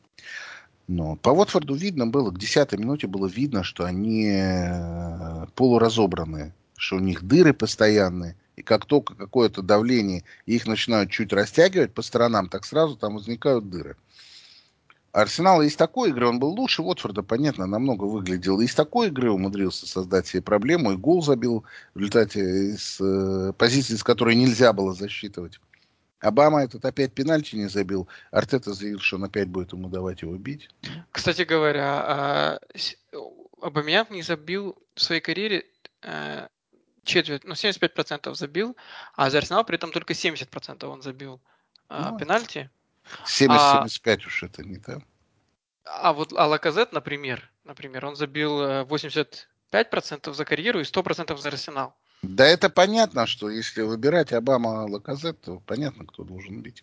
по Уотфорду видно было, к 10-й минуте было видно, что они полуразобранные, что у них дыры постоянные, и как только какое-то давление, и их начинают чуть растягивать по сторонам, так сразу там возникают дыры. Арсенал из такой игры, он был лучше Уотфорда, понятно, намного выглядел. Из такой игры умудрился создать себе проблему, и гол забил в результате из позиции, с которой нельзя было засчитывать. Обама этот опять пенальти не забил. Артета заявил, что он опять будет ему давать его бить. Кстати говоря, Абамян не забил в своей карьере четверть, 75% забил, а за Арсенал при этом только 70% он забил Ну, пенальти. А, 70-75 уж это не так. Лаказет, например, он забил 85% за карьеру и 100% за Арсенал. Да это понятно, что если выбирать Обама Лаказет, то понятно, кто должен бить.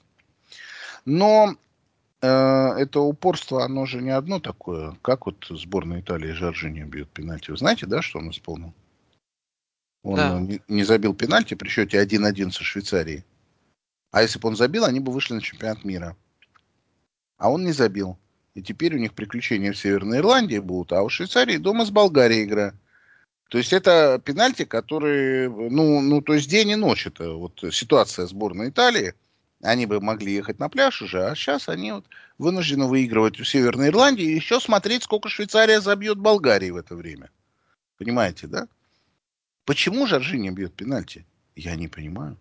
Но это упорство, оно же не одно такое. Как вот сборная Италии Жоржиньо бьет пенальти. Вы знаете, да, что он исполнил? Он Да. не забил пенальти при счете 1-1 со Швейцарией. А если бы он забил, они бы вышли на чемпионат мира. А он не забил. И теперь у них приключения в Северной Ирландии будут, а у Швейцарии дома с Болгарией игра. То есть это пенальти, которые, то есть день и ночь. Это вот ситуация сборной Италии. Они бы могли ехать на пляж уже, а сейчас они вот вынуждены выигрывать у Северной Ирландии и еще смотреть, сколько Швейцария забьет Болгарии в это время. Понимаете, да? Почему Жоржиньо бьет пенальти? Я не понимаю.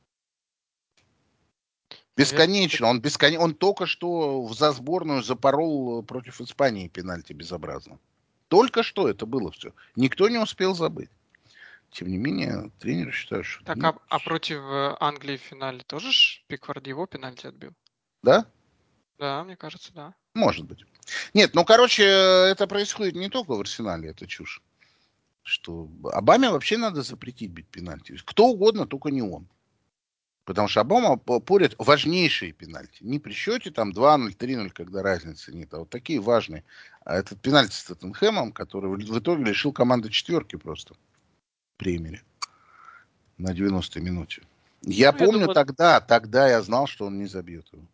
Наверное, Бесконечно. Он только что за сборную запорол против Испании пенальти безобразно. Только что это было все. Никто не успел забыть. Тем не менее, тренер считает, что так, нет. против Англии в финале тоже ж Пикфорд его пенальти отбил? Да? Да, мне кажется, да. Может быть. Нет, ну, короче, это происходит не только в Арсенале, это чушь. Что Обаме вообще надо запретить бить пенальти. Кто угодно, только не он. Потому что Обама порит важнейшие пенальти. Не при счете там 2-0, 3-0, когда разницы нет. А вот такие важные. А этот пенальти с Тоттенхэмом, который в итоге лишил команды четверки просто в премьере на 90-й минуте. Я Ну, я помню думаю, тогда я знал, что он не забьет его.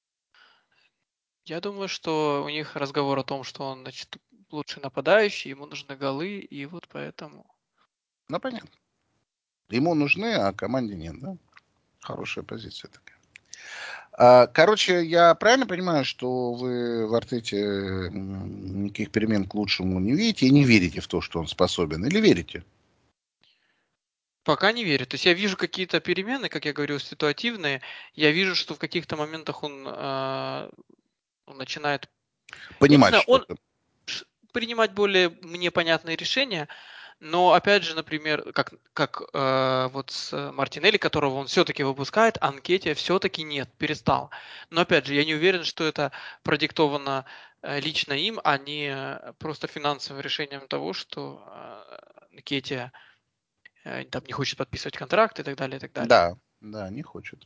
я думаю, что у них разговор о том, что он, значит, лучший нападающий, ему нужны голы, и вот поэтому. Ну, понятно. Ему нужны, а команде нет, да? Хорошая позиция такая. Короче, я правильно понимаю, что вы в Артете никаких перемен к лучшему не видите и не верите в то, что он способен? Или верите? Пока не верю. То есть я вижу какие-то перемены, как я говорю, ситуативные. Я вижу, что в каких-то моментах он начинает, я не Понимать знаю, он что-то. принимать более мне понятные решения, но опять же, например, как вот с Мартинелли, которого он все-таки выпускает, а Анкетия все-таки нет, перестал. Но опять же, я не уверен, что это продиктовано лично им, а не просто финансовым решением того, что Анкетия там не хочет подписывать контракт и так далее, и так далее. Да, да, не хочет.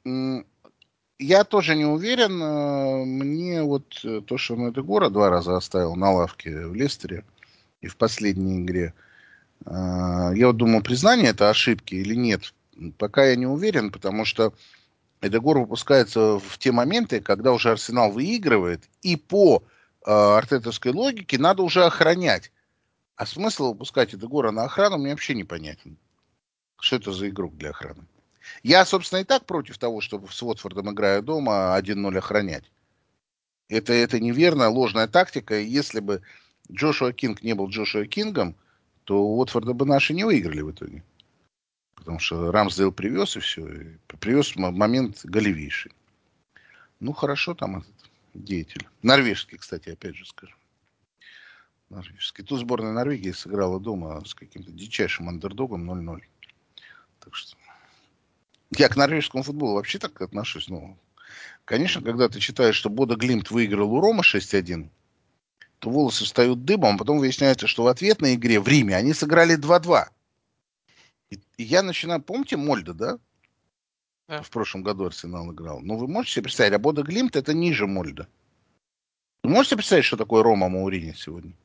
Я тоже не уверен. Мне вот то, что он Эдегора 2 раза оставил на лавке в Лестере и в последней игре, я вот думаю, признание это ошибки или нет. Пока я не уверен, потому что Эдегор выпускается в те моменты, когда уже Арсенал выигрывает, и по артетовской логике надо уже охранять. А смысл выпускать Эдегора на охрану мне вообще непонятен. Что это за игрок для охраны? Я, собственно, и так против того, чтобы с Уотфордом, играя дома, 1-0 охранять. Это неверная, ложная тактика. И если бы Джошуа Кинг не был Джошуа Кингом, то Уотфорда бы наши не выиграли в итоге. Потому что Рамсдейл привез, и все. И привез момент голевейший. Ну, хорошо там этот деятель. Норвежский, кстати, опять же скажу. Норвежский. Тут сборная Норвегии сыграла дома с каким-то дичайшим андердогом 0-0. Так что я к норвежскому футболу вообще так отношусь. Ну, конечно, когда ты читаешь, что Бодо Глимт выиграл у Рома 6-1, то волосы встают дыбом, а потом выясняется, что в ответной игре в Риме они сыграли 2-2. И я начинаю... Помните Мольда, да? Да. В прошлом году Арсенал играл. Ну, вы можете себе представить, а Бодо Глимт это ниже Мольда. Вы можете представить, что такое Рома Маурини сегодня?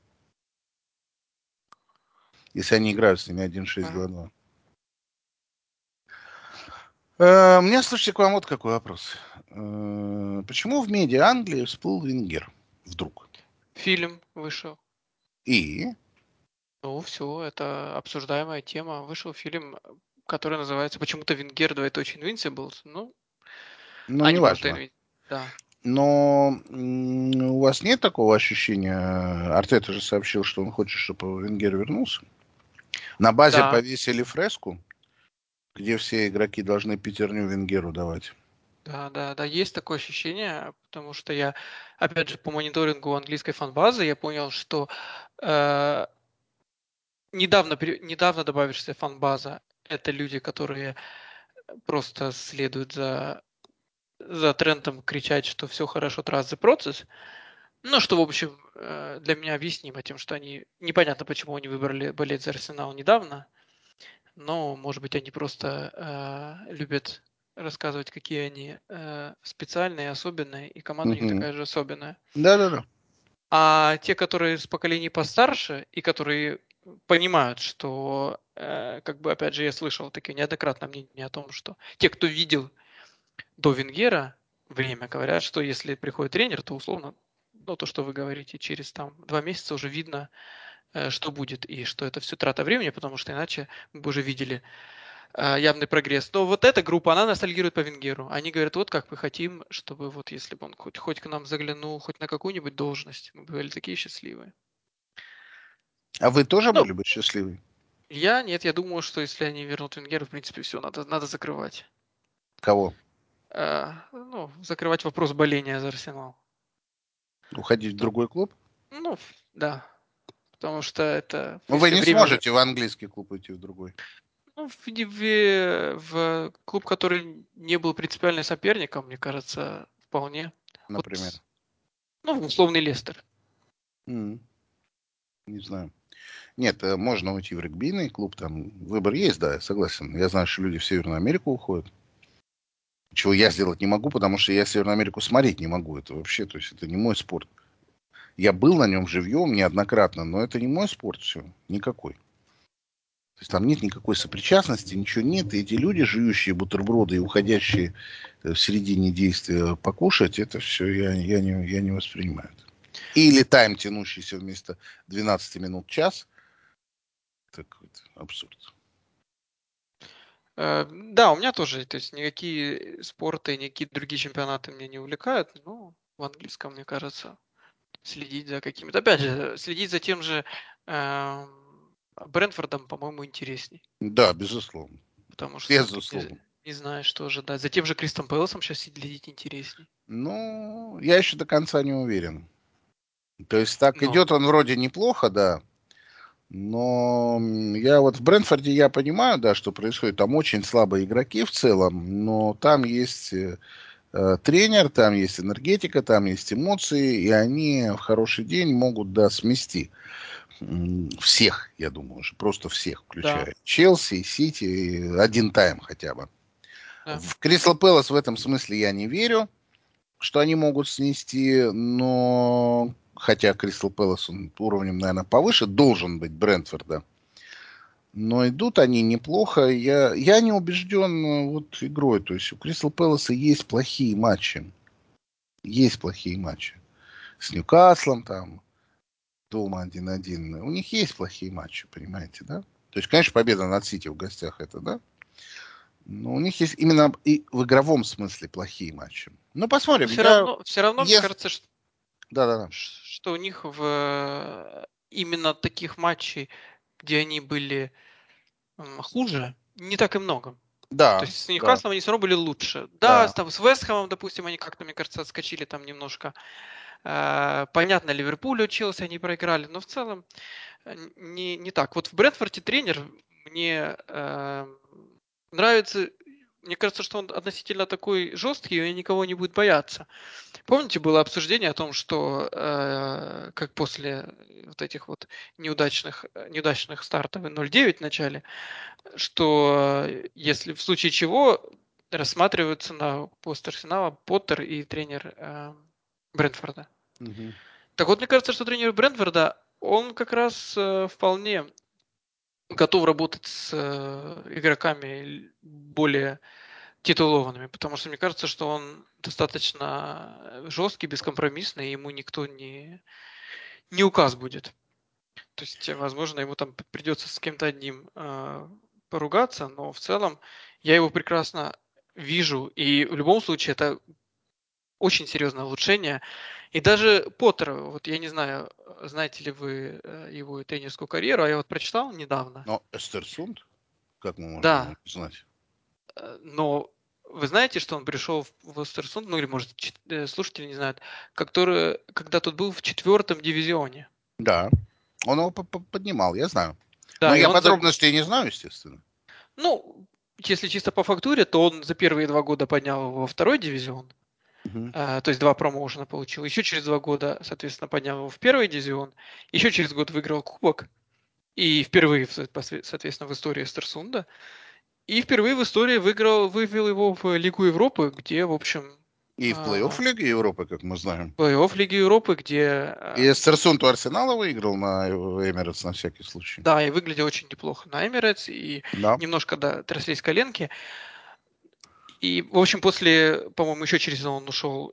Если они играют с ними 1-6, Ага. 2-2. У меня, слушайте, к вам вот какой вопрос. Почему в медиа Англии всплыл Венгер вдруг? Фильм вышел. И? Ну, все, это обсуждаемая тема. Вышел фильм, который называется почему-то «Венгер, двоеточие Invincibles». Ну, Ну, они просто неважно. Да. Но у вас нет такого ощущения? Артета же сообщил, что он хочет, чтобы Венгер вернулся. На базе Да, повесили фреску, где все игроки должны пятерню Венгеру давать. да, да, да, есть такое ощущение, потому что я, опять же, по мониторингу английской фан-базы, я понял, что э, недавно добавившаяся фан-база — это люди, которые просто следуют за трендом кричать, что все хорошо, trust the process. Ну, что, в общем, для меня объяснимо тем, что они... Непонятно, почему они выбрали болеть за Арсенал недавно, но, может быть, они просто любят рассказывать, какие они специальные, особенные, и команда у них Мгм. такая же особенная. Да-да-да. А те, которые с поколений постарше и которые понимают, что, как бы, опять же, я слышал такие неоднократно мнения о том, что те, кто видел до Венгера время, говорят, что если приходит тренер, то условно, ну, то, что вы говорите, через там 2 месяца уже видно, что будет, и что это все трата времени, потому что иначе мы бы уже видели явный прогресс. Но вот эта группа, она ностальгирует по Венгеру. Они говорят, вот как мы хотим, чтобы вот если бы он хоть к нам заглянул, хоть на какую-нибудь должность, мы были такие счастливые. А вы тоже Ну, были бы счастливы? нет, я думаю, что если они вернут Венгера, в принципе, все, надо закрывать. Кого? Ну, закрывать вопрос боления за Арсенал. Уходить в То- другой клуб? Ну, да, потому что это, Ну, вы если не время уже... сможете в английский клуб уйти в другой, Ну, в клуб, который не был принципиальным соперником, мне кажется, вполне. например. Вот, ну, условный Лестер. М, Не знаю. Нет, можно уйти в регбийный клуб, там выбор есть, да, я согласен. Я знаю, что люди в Северную Америку уходят. Чего я сделать не могу, потому что я Северную Америку смотреть не могу. Это вообще, то есть это не мой спорт. Я был на нем живьем неоднократно, но это не мой спорт, все, никакой. То есть там нет никакой сопричастности, ничего нет. И эти люди, жующие бутерброды и уходящие в середине действия покушать, это все я не воспринимаю. Или тайм, тянущийся вместо 12 минут час. Это какой-то абсурд. Да, у меня тоже, то есть никакие спорты, никакие другие чемпионаты меня не увлекают, но в английском, мне кажется, следить за какими-то, опять же, следить за тем же Брентфордом, по-моему, интересней, Да, безусловно. потому что все-таки Безусловно. не знаешь, что ожидать. За тем же Кристом Пэласом сейчас следить интересней. Ну, я еще до конца не уверен. То есть так Но, идет он вроде неплохо, да. Но я вот в Брентфорде я понимаю, да, что происходит. Там очень слабые игроки в целом, но там есть тренер, там есть энергетика, там есть эмоции, и они в хороший день могут, да, смести всех, я думаю, уже просто всех, да, включая Челси, Сити, один тайм хотя бы. да. В Кристал Пэлас в этом смысле я не верю, что они могут снести, но хотя Кристал Пэлас он уровнем, наверное, повыше должен быть Брентфорда. Но идут они неплохо. Я не убежден вот игрой. То есть у Кристал Пэласа есть плохие матчи. Есть плохие матчи. С Ньюкаслом там, дома 1-1. У них есть плохие матчи, понимаете, да? То есть, конечно, победа над Сити в гостях это, да? Но у них есть именно и в игровом смысле плохие матчи. Ну, Но посмотрим. все равно, мне Если... кажется, Да-да-да. что у них в именно таких матчей, где они были хуже, не так и много. То Да, есть с да, Ньюкаслом они все равно были лучше. Да, да. там с Вестхэмом, допустим, они как-то, мне кажется, отскочили там немножко. Понятно, Ливерпуль учился, они проиграли, но в целом не так. Вот в Брэдфорде тренер мне нравится. Мне кажется, что он относительно такой жесткий и никого не будет бояться. Помните, было обсуждение о том, что как после вот этих вот неудачных стартов 0-9 в начале, что если в случае чего рассматриваются на пост Арсенала Поттер и тренер Брентфорда. Мгм. Так вот, мне кажется, что тренер Брентфорда, он как раз вполне готов работать с игроками более титулованными, потому что мне кажется, что он достаточно жесткий, бескомпромиссный, и ему никто не указ будет. То есть, возможно, ему там придется с кем-то одним поругаться, но в целом я его прекрасно вижу, и в любом случае это очень серьезное улучшение. И даже Поттер, вот я не знаю, знаете ли вы его тренерскую карьеру, а я вот прочитал недавно. Но Эстерсунд, как мы можем его Да, не знать? но вы знаете, что он пришел в Östersund, ну или, может, слушатели не знают, который, когда тот был в 4-м дивизионе. Да. Он его поднимал, я знаю. Но Да, и я он подробностей не знаю, естественно. ну, если чисто по фактуре, то он за первые 2 года поднял его во 2-й дивизион, Мгм. то есть 2 промоушена получил. Еще через 2 года, соответственно, поднял его в 1-й дивизион. Еще через год выиграл кубок. И впервые, соответственно, в истории Эстерсунда. И впервые в истории вывел его в Лигу Европы, где, в общем, И в плей-офф Лиги Европы, как мы знаем. плей-офф Лиги Европы, где, И Эстерсунд у Арсенала выиграл на Эмиратс на всякий случай. да, и выглядел очень неплохо на Эмирейтс, и Да. немножко, да, тряслись коленки. И, в общем, после, по-моему, еще через сезон он ушел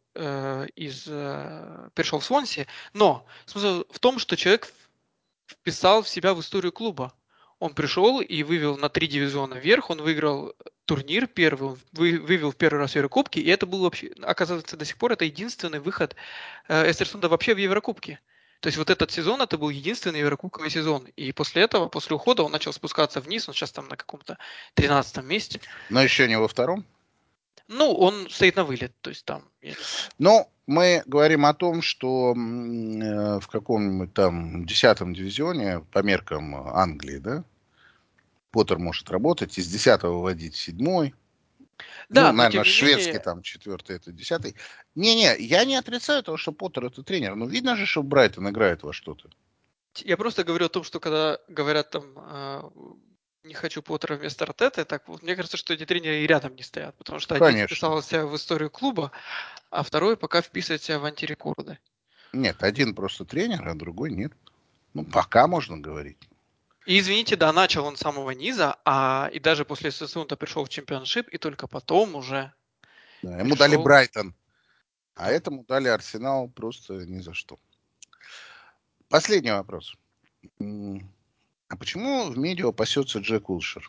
перешел в Свонси. Но смысл в том, что человек вписал в себя в историю клуба. Он пришел и вывел на 3 дивизиона вверх, он выиграл турнир первый, он вывел в первый раз в Еврокубки, и это был вообще, оказывается, до сих пор это единственный выход Эстерсунда вообще в Еврокубки. То есть вот этот сезон, это был единственный еврокубковый сезон. И после этого, после ухода, он начал спускаться вниз, он сейчас там на каком-то 13-м месте. Но еще не во втором. Ну, он стоит на вылет, то есть там, я не знаю. Но мы говорим о том, что в каком-нибудь там 10-м дивизионе по меркам Англии, да, Поттер может работать, из 10-го вводить в 7-й. Ну, Да, но наверное, тем не шведский менее, там 4-й, это 10-й. Не-не, я не отрицаю того, что Поттер это тренер. Но видно же, что Брайтон играет во что-то. Я просто говорю о том, что когда говорят там не хочу Поттера вместо Артеты, так вот, мне кажется, что эти тренеры и рядом не стоят, потому что один Конечно. вписался в историю клуба, а второй пока вписывает себя в антирекорды. Нет, один просто тренер, а другой нет. Ну, пока можно говорить. И извините, да, начал он с самого низа, и даже после ССУ-то пришел в чемпионшип, и только потом уже Да, ему дали пришел. Брайтон, а Да. этому дали Арсенал просто ни за что. Последний вопрос. А почему в медиа пасется Джек Уилшер?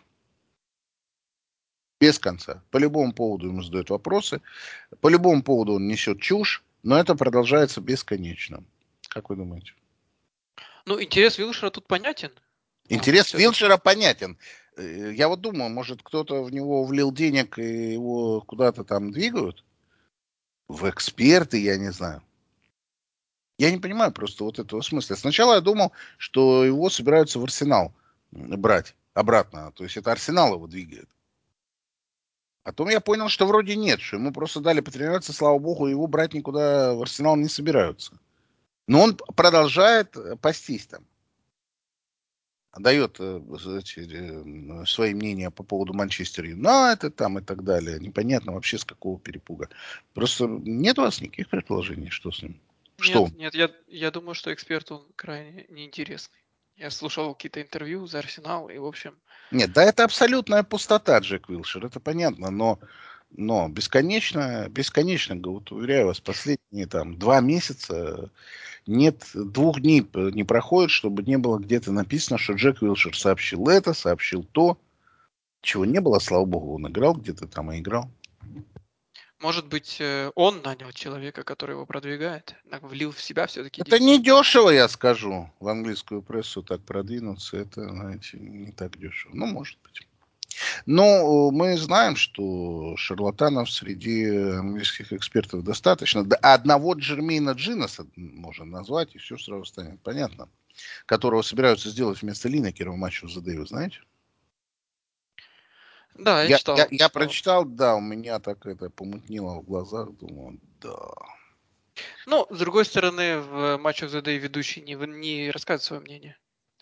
Без конца. По любому поводу ему задают вопросы. По любому поводу он несет чушь, но это продолжается бесконечно. Как вы думаете? Ну, интерес Вилшера тут понятен. Он Интерес все-таки. Вилшера понятен. Я вот думаю, может, кто-то в него влил денег и его куда-то там двигают? В эксперты, я не знаю. Я не понимаю просто вот этого смысла. Сначала я думал, что его собираются в Арсенал брать обратно. То есть это Арсенал его двигает. А потом я понял, что вроде нет, что ему просто дали потренироваться, слава богу, его брать никуда в Арсенал не собираются. Но он продолжает пастись там. Дает свои мнения по поводу Манчестер Юнайтед там и так далее. Непонятно вообще с какого перепуга. Просто нет у вас никаких предположений, что с ним? Что Нет, он? нет, я думаю, что эксперт он крайне неинтересный. Я слушал какие-то интервью за Арсенал, и, в общем, Нет, да это абсолютная пустота, Джек Уилшер, это понятно, но бесконечно, вот, уверяю вас, последние там 2 месяца нет, 2 дней не проходит, чтобы не было где-то написано, что Джек Уилшер сообщил это, сообщил то, чего не было, слава богу, он играл где-то там и играл. может быть, он нанял человека, который его продвигает, влил в себя все-таки Это деньги. не дешево, я скажу, в английскую прессу так продвинуться, это, знаете, не так дешево. Ну, может быть. Но мы знаем, что шарлатанов среди английских экспертов достаточно. Да, одного Джермейна Джиноса можно назвать, и все сразу станет понятно. Которого собираются сделать вместо Линнекера в матче за Дэйва, знаете? Да, я Я, я, читал, я читал. прочитал, да, у меня так это помутнело в глазах. Думаю, да. Но, с другой стороны, в матчах за Day ведущий не рассказывает свое мнение.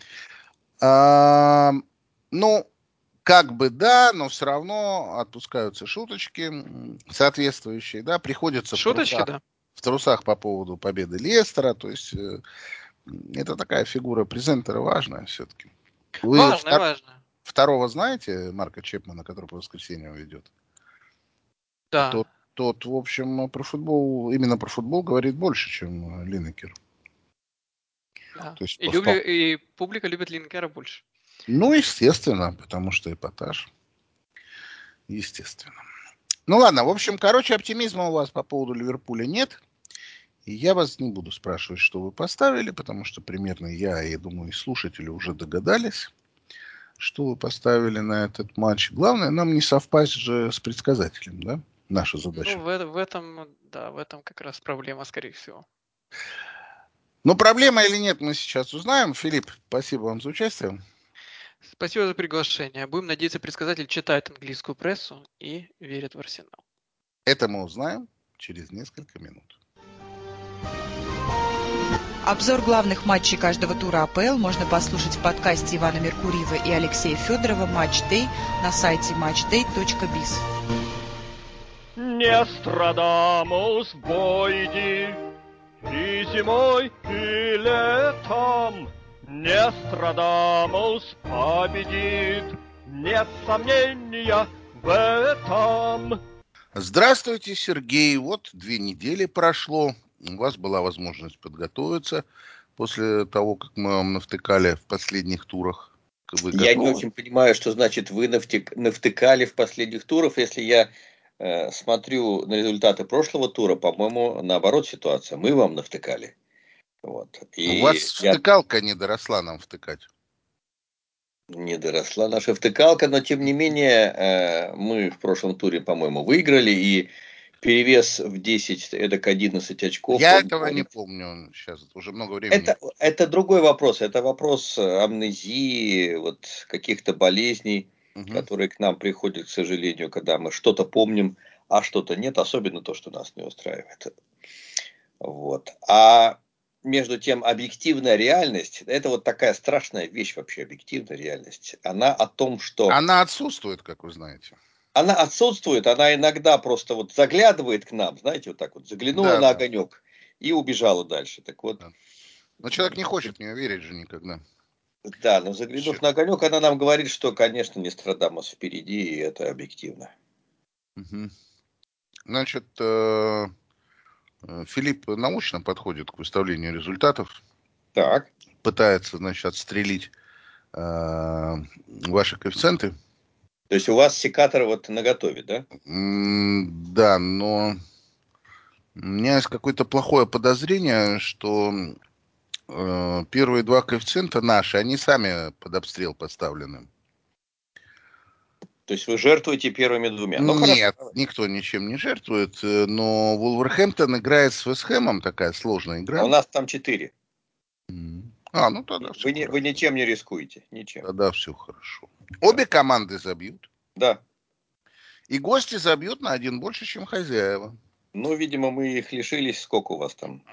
А, ну, как бы да, но все равно отпускаются шуточки соответствующие, да, приходится Шуточки, да. в трусах по поводу победы Лестера, то есть это такая фигура презентера важная все-таки. Вы Важно, важно. второго знаете, Марка Чепмана, который по воскресеньям ведет? Да. Тот, тот, в общем, про футбол, именно про футбол говорит больше, чем Линнекер. Да. То есть, И публика любит Линкера больше. ну, естественно, потому что эпатаж. Естественно. Ну ладно, в общем, короче, оптимизма у вас по поводу Ливерпуля нет. И я вас не буду спрашивать, что вы поставили, потому что примерно я думаю, и слушатели уже догадались, что вы поставили на этот матч. Главное, нам не совпасть же с предсказателем, да? Наша Ну, задача. в этом, да, в этом как раз проблема, скорее всего. Но проблема или нет, мы сейчас узнаем. Филипп, спасибо вам за участие. Спасибо за приглашение. Будем надеяться, предсказатель читает английскую прессу и верит в Арсенал. Это мы узнаем через несколько минут. Обзор главных матчей каждого тура АПЛ можно послушать в подкасте Ивана Меркурьева и Алексея Федорова «Матч Дэй» на сайте matchday.biz. Не Нострадамус войди и зимой, и летом. Не Нострадамус победит, нет сомнения в этом. Здравствуйте, Сергей. Вот 2 недели прошло. У вас была возможность подготовиться после того, как мы вам навтыкали в последних турах. Вы Я не готовы? очень понимаю, что значит вы навтыкали в последних турах. Если я смотрю на результаты прошлого тура, по-моему, наоборот ситуация. Мы вам навтыкали. Вот. У вас И я втыкалка не доросла нам втыкать. не доросла наша втыкалка, но тем не менее мы в прошлом туре, по-моему, выиграли. И перевес в 10, эдак 11 очков, Я он этого не говорит. помню сейчас. Уже много времени. Это другой вопрос. Это вопрос амнезии, вот каких-то болезней, Мгм. которые к нам приходят, к сожалению, когда мы что-то помним, а что-то нет, особенно то, что нас не устраивает. Вот. А между тем, объективная реальность, это вот такая страшная вещь вообще, объективная реальность. Она о том, что... Она отсутствует, как вы знаете. Она отсутствует, она иногда просто вот заглядывает к нам, знаете, вот так вот, заглянула Да, на да. огонек и убежала дальше. Так вот, Да. Но человек не хочет в нее верить же никогда. да, но заглянув на огонек, она нам говорит, что, конечно, Нострадамус впереди, и это объективно. Мгм. Значит, Филипп научно подходит к выставлению результатов, Так, пытается, значит, отстрелить ваши коэффициенты. то есть у вас секатор вот наготове, да? Да, но у меня есть какое-то плохое подозрение, что первые два коэффициента наши, они сами под обстрел поставлены. То есть вы жертвуете первыми двумя. Ну, хорошо. Нет, никто ничем не жертвует, но Вулверхэмптон играет с Вестхэмом, такая сложная игра. А у нас там 4. Ну тогда все Вы хорошо. ничем не рискуете, ничем. Тогда все хорошо. Обе команды забьют. Да. И гости забьют на один больше, чем хозяева. Ну, видимо, мы их лишились. Сколько у вас там?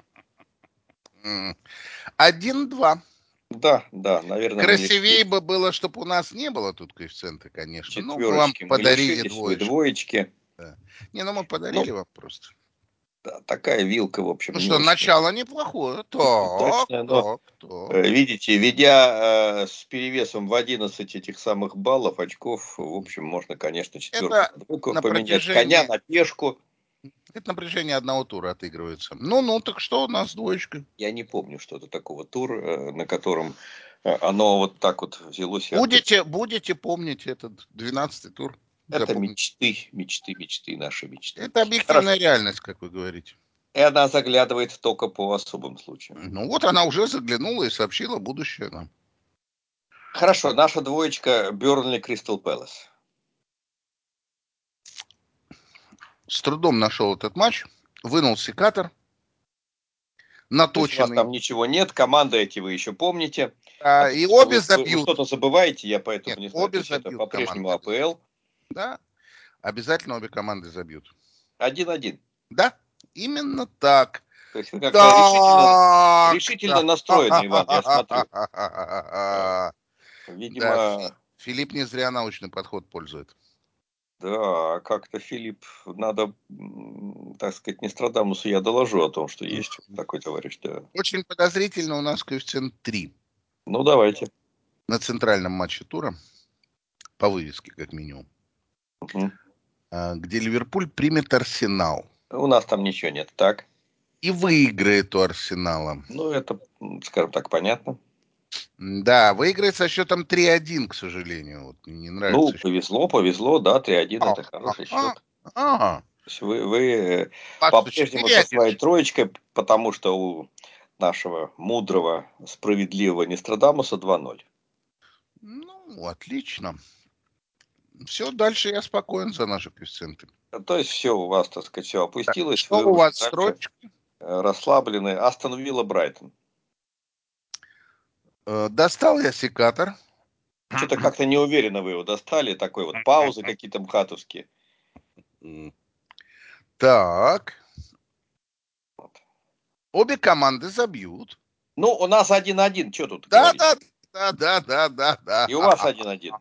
1-2. Да, наверное, мы Красивее лишились. бы было, чтобы у нас не было тут коэффициента, конечно. Ну, мы вам Четверочки мы подарили лишились, вы двоечку. двоечки. Да. Не, ну мы подарили Ну, вам просто. да, такая вилка, в общем, Ну не что, очень начало неплохое. Так. удачная, но, видите, ведя с перевесом в 11 этих самых баллов, очков, в общем, можно, конечно, четверку Это на двойку на поменять коня протяжении, на пешку. это на протяжении одного тура отыгрывается. Ну, так что у нас двоечка? Я не помню что-то такого тура, на котором оно вот так вот взялось и Будете помнить этот 12-й тур. Это Запомните. мечты, наши мечты. Это объективная реальность, как вы говорите. И она заглядывает только по особым случаям. Ну вот она уже заглянула и сообщила будущее нам. Хорошо, наша двоечка Бернли Кристал Пэлас. С трудом нашел этот матч. Вынул секатор. То есть у вас Наточенный. там ничего нет, команды эти вы еще помните. И обе Вы забьют. что-то забываете, я поэтому Нет, не знаю. То обе есть это забьют по-прежнему команды. АПЛ. Да, обязательно обе команды забьют. 1-1. Да, именно так. То есть вы как-то решительно Так. настроены, Иван, я смотрю. Да, Видимо, Филипп не зря научный подход пользует. да, как-то, Филипп, надо, так сказать, Нострадамусу я доложу о том, что есть такой товарищ, да. Очень подозрительно у нас коэффициент 3 Ну, давайте. на центральном матче тура, по вывеске как минимум, Мгм. где Ливерпуль примет Арсенал У нас там ничего нет, так. и выиграет у Арсенала. Ну, это, скажем так, понятно. Да, выиграет со счетом 3-1, к сожалению. Вот, мне не Ну, нравится. повезло, да, 3-1 это хороший счет. Ага. То есть вы Баксу по-прежнему со 4-1. своей троечкой, потому что у нашего мудрого, справедливого Нострадамуса 2-0. Ну, отлично. Все, дальше я спокоен за наши коэффициенты. То есть все у вас, так сказать, все опустилось, Что вы у уже вас дальше строчка? расслаблены. Астон Вилла, Брайтон. Достал я секатор. Что-то как-то неуверенно вы его достали, такой вот паузы какие-то мхатовские. Так. Обе команды забьют. Ну, у нас 1-1, что тут Да. говорить? И у вас 1-1.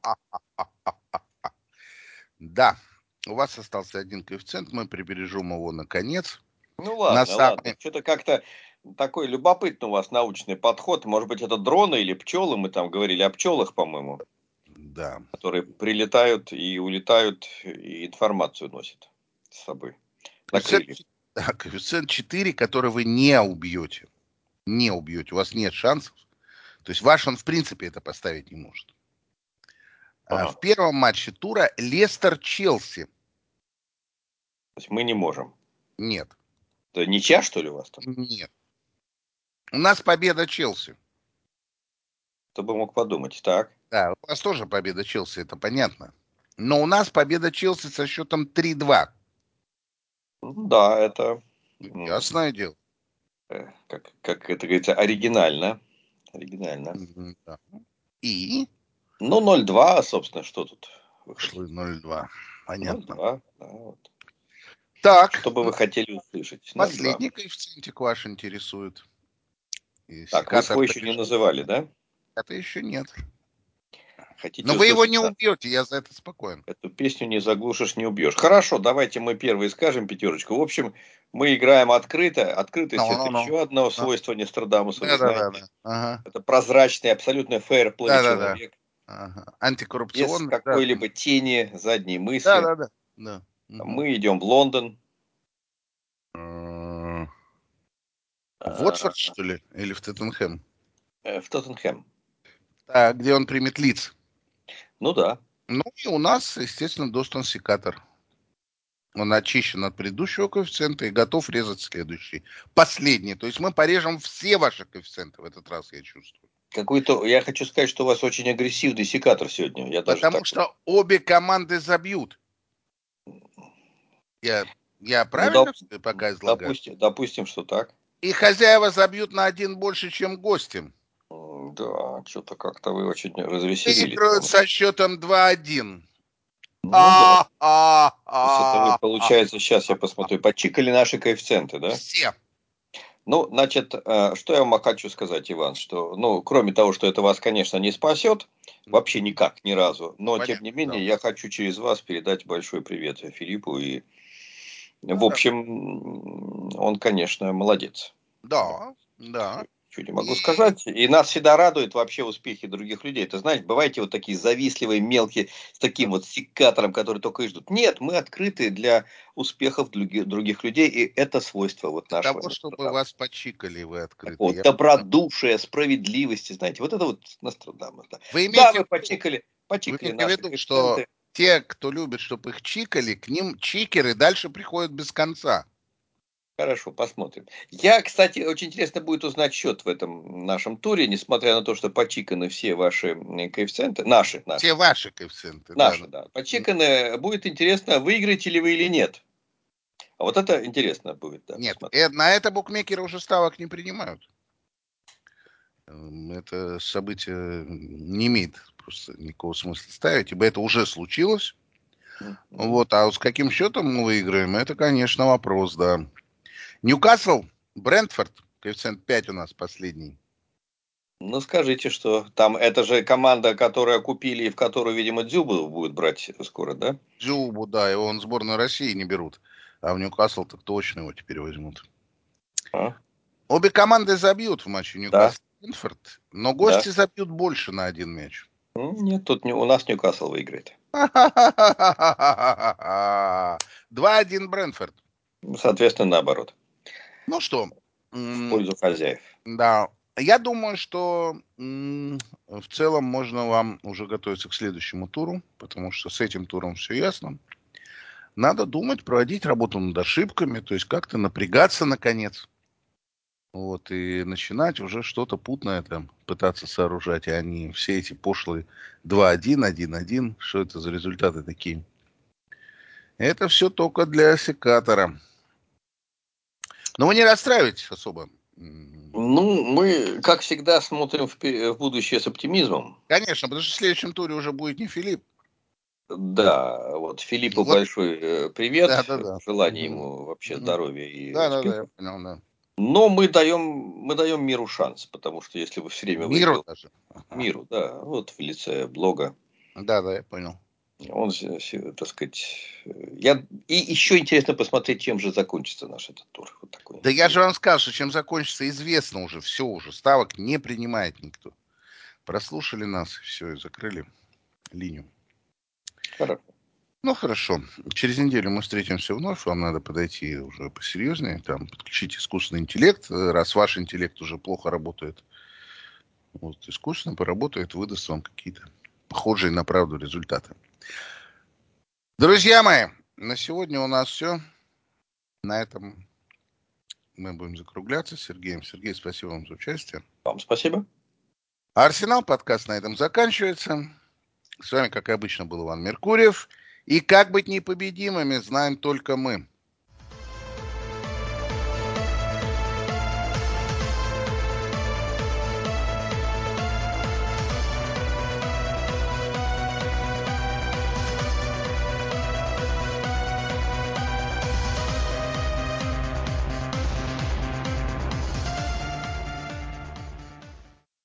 Да. У вас остался один коэффициент, мы прибережем его на конец. Ну ладно. Что-то как-то такой любопытный у вас научный подход. Может быть, это дроны или пчелы? Мы там говорили о пчелах, по-моему. Да. Которые прилетают и улетают, и информацию носят с собой. На крыльях. Коэффициент 4, который вы не убьете. Не убьете. У вас нет шансов. То есть ваш он в принципе это поставить не может. Ага. В первом матче тура Лестер-Челси. То есть мы не можем. Нет. Это ничья, что ли, у вас там? Нет. У нас победа Челси. Кто бы мог подумать. Так. Да, у вас тоже победа Челси, это понятно. Но у нас победа Челси со счетом 3-2. Да, это... Ясное дело. Как это говорится, оригинально. Да. И? Ну, 0-2, собственно, что тут? Вышло 0-2. Понятно. 0-2, да, вот. Так. Что бы вы хотели услышать? 0-2. Последний коэффициентик ваш интересует. И Так, вы секатор свой еще не называли, да? это еще нет. Хотите Но вы его услышать не убьете, я за это спокоен. эту песню «Не заглушишь, не убьешь»? Хорошо, давайте мы первые скажем пятерочку. В общем, мы играем открыто. Открытость – это Ну. еще одно свойство Нострадамуса, вы Да. знаете. Ага. Это прозрачный, абсолютно фейерплей Да. человек. Ага. Без Антикоррупционный, да. какой-либо тени, задней мысли. Да. Мгм. Мы идем в Лондон. В э, Уотфорд, что ли? Или в Тоттенхэм? в Тоттенхэм. Да, где он примет Лидс. Ну да. Ну и у нас, естественно, Достон Секатор. Он очищен от предыдущего коэффициента и готов резать следующий. Последний. То есть мы порежем все ваши коэффициенты в этот раз, я чувствую. Я хочу сказать, что у вас очень агрессивный секатор сегодня. Я даже Потому так. что обе команды забьют. Я Ну, правильно пока излагаю? допустим, что так. И хозяева забьют на один больше, чем гости. Да, что-то как-то вы очень развеселились. Выиграют со счетом 2-1. Ну да. То есть это вы, получается, сейчас я посмотрю, подчикали наши коэффициенты, да? Все. Ну, значит, что я вам хочу сказать, Иван, что, ну, кроме того, что это вас, конечно, не спасет, вообще никак, ни разу, но, Понятно, тем не менее, да. я хочу через вас передать большой привет Филиппу, и, в общем, он, конечно, молодец. Да. Чего не могу сказать. И нас всегда радуют вообще успехи других людей. Ты знаешь, бываете вот такие завистливые, мелкие, с таким вот секатором, который только и ждут. Нет, мы открыты для успехов других людей, и это свойство вот Для нашего того, чтобы Нострадамуса. вас почикали, вы открыты. Вот, добродушие, справедливости, знаете, вот это вот Нострадамус. Да, Вы да, имеете мы в почикали наши виду, что коэффициенты. те, кто любит, чтобы их чикали, к ним чикеры дальше приходят без конца. Хорошо, посмотрим. Я, кстати, очень интересно будет узнать счет в этом нашем туре, несмотря на то, что почиканы все ваши коэффициенты. Наши. Все ваши коэффициенты, Наши, да. Почиканы. Будет интересно, выиграете ли вы или нет. А вот это интересно будет, да, Нет, посмотреть. на это букмекеры уже ставок не принимают. Это событие не имеет просто никакого смысла ставить, ибо это уже случилось. Вот, а с каким счетом мы выиграем, это, конечно, вопрос, да. Ньюкасл, Брентфорд, коэффициент 5 у нас последний. Ну, скажите, что там это же команда, которую купили и в которую, видимо, Дзюбу будет брать скоро, да? Дзюбу, да, его он сборную России не берут. А в Ньюкасл так точно его теперь возьмут. А? Обе команды забьют в матче Да, Ньюкасл-Брентфорд, но да. гости забьют больше на один мяч. Нет, тут у нас Ньюкасл выиграет. 2-1 Брентфорд. Соответственно, наоборот. Ну что, В пользу хозяев. да, я думаю, что в целом можно вам уже готовиться к следующему туру, потому что с этим туром все ясно. Надо думать, проводить работу над ошибками, то есть как-то напрягаться наконец. Вот, и начинать уже что-то путное там пытаться сооружать, а не все эти пошлые 2-1, 1-1. Что это за результаты такие? Это все только для секатора. Но вы не расстраивайтесь особо. Ну, мы, как всегда, смотрим в будущее с оптимизмом. Конечно, потому что в следующем туре уже будет не Филипп. Да, вот Филиппу Вот, большой привет, да. желание Мгм. ему вообще Мгм. здоровья и Да, я успехов. понял, да. Но мы даем миру шанс, потому что если вы все время Миру даже. миру, да, вот в лице блога, Да, я понял. он, так сказать, и еще интересно посмотреть, чем же закончится наш этот тур. Вот такой. Да я же вам сказал, что чем закончится, известно уже. Все уже. Ставок не принимает никто. Прослушали нас, все, и закрыли линию. Хорошо. Ну, хорошо. Через неделю мы встретимся вновь. Вам надо подойти уже посерьезнее. Там подключить искусственный интеллект. Раз ваш интеллект уже плохо работает. Вот, искусственно поработает, выдаст вам какие-то похожие на правду результаты. Друзья мои, на сегодня у нас все. На этом мы будем закругляться с Сергеем. Сергей, спасибо вам за участие. Вам спасибо. Арсенал подкаст на этом заканчивается. С вами, как обычно, был Иван Меркурьев. И как быть непобедимыми, знаем только мы.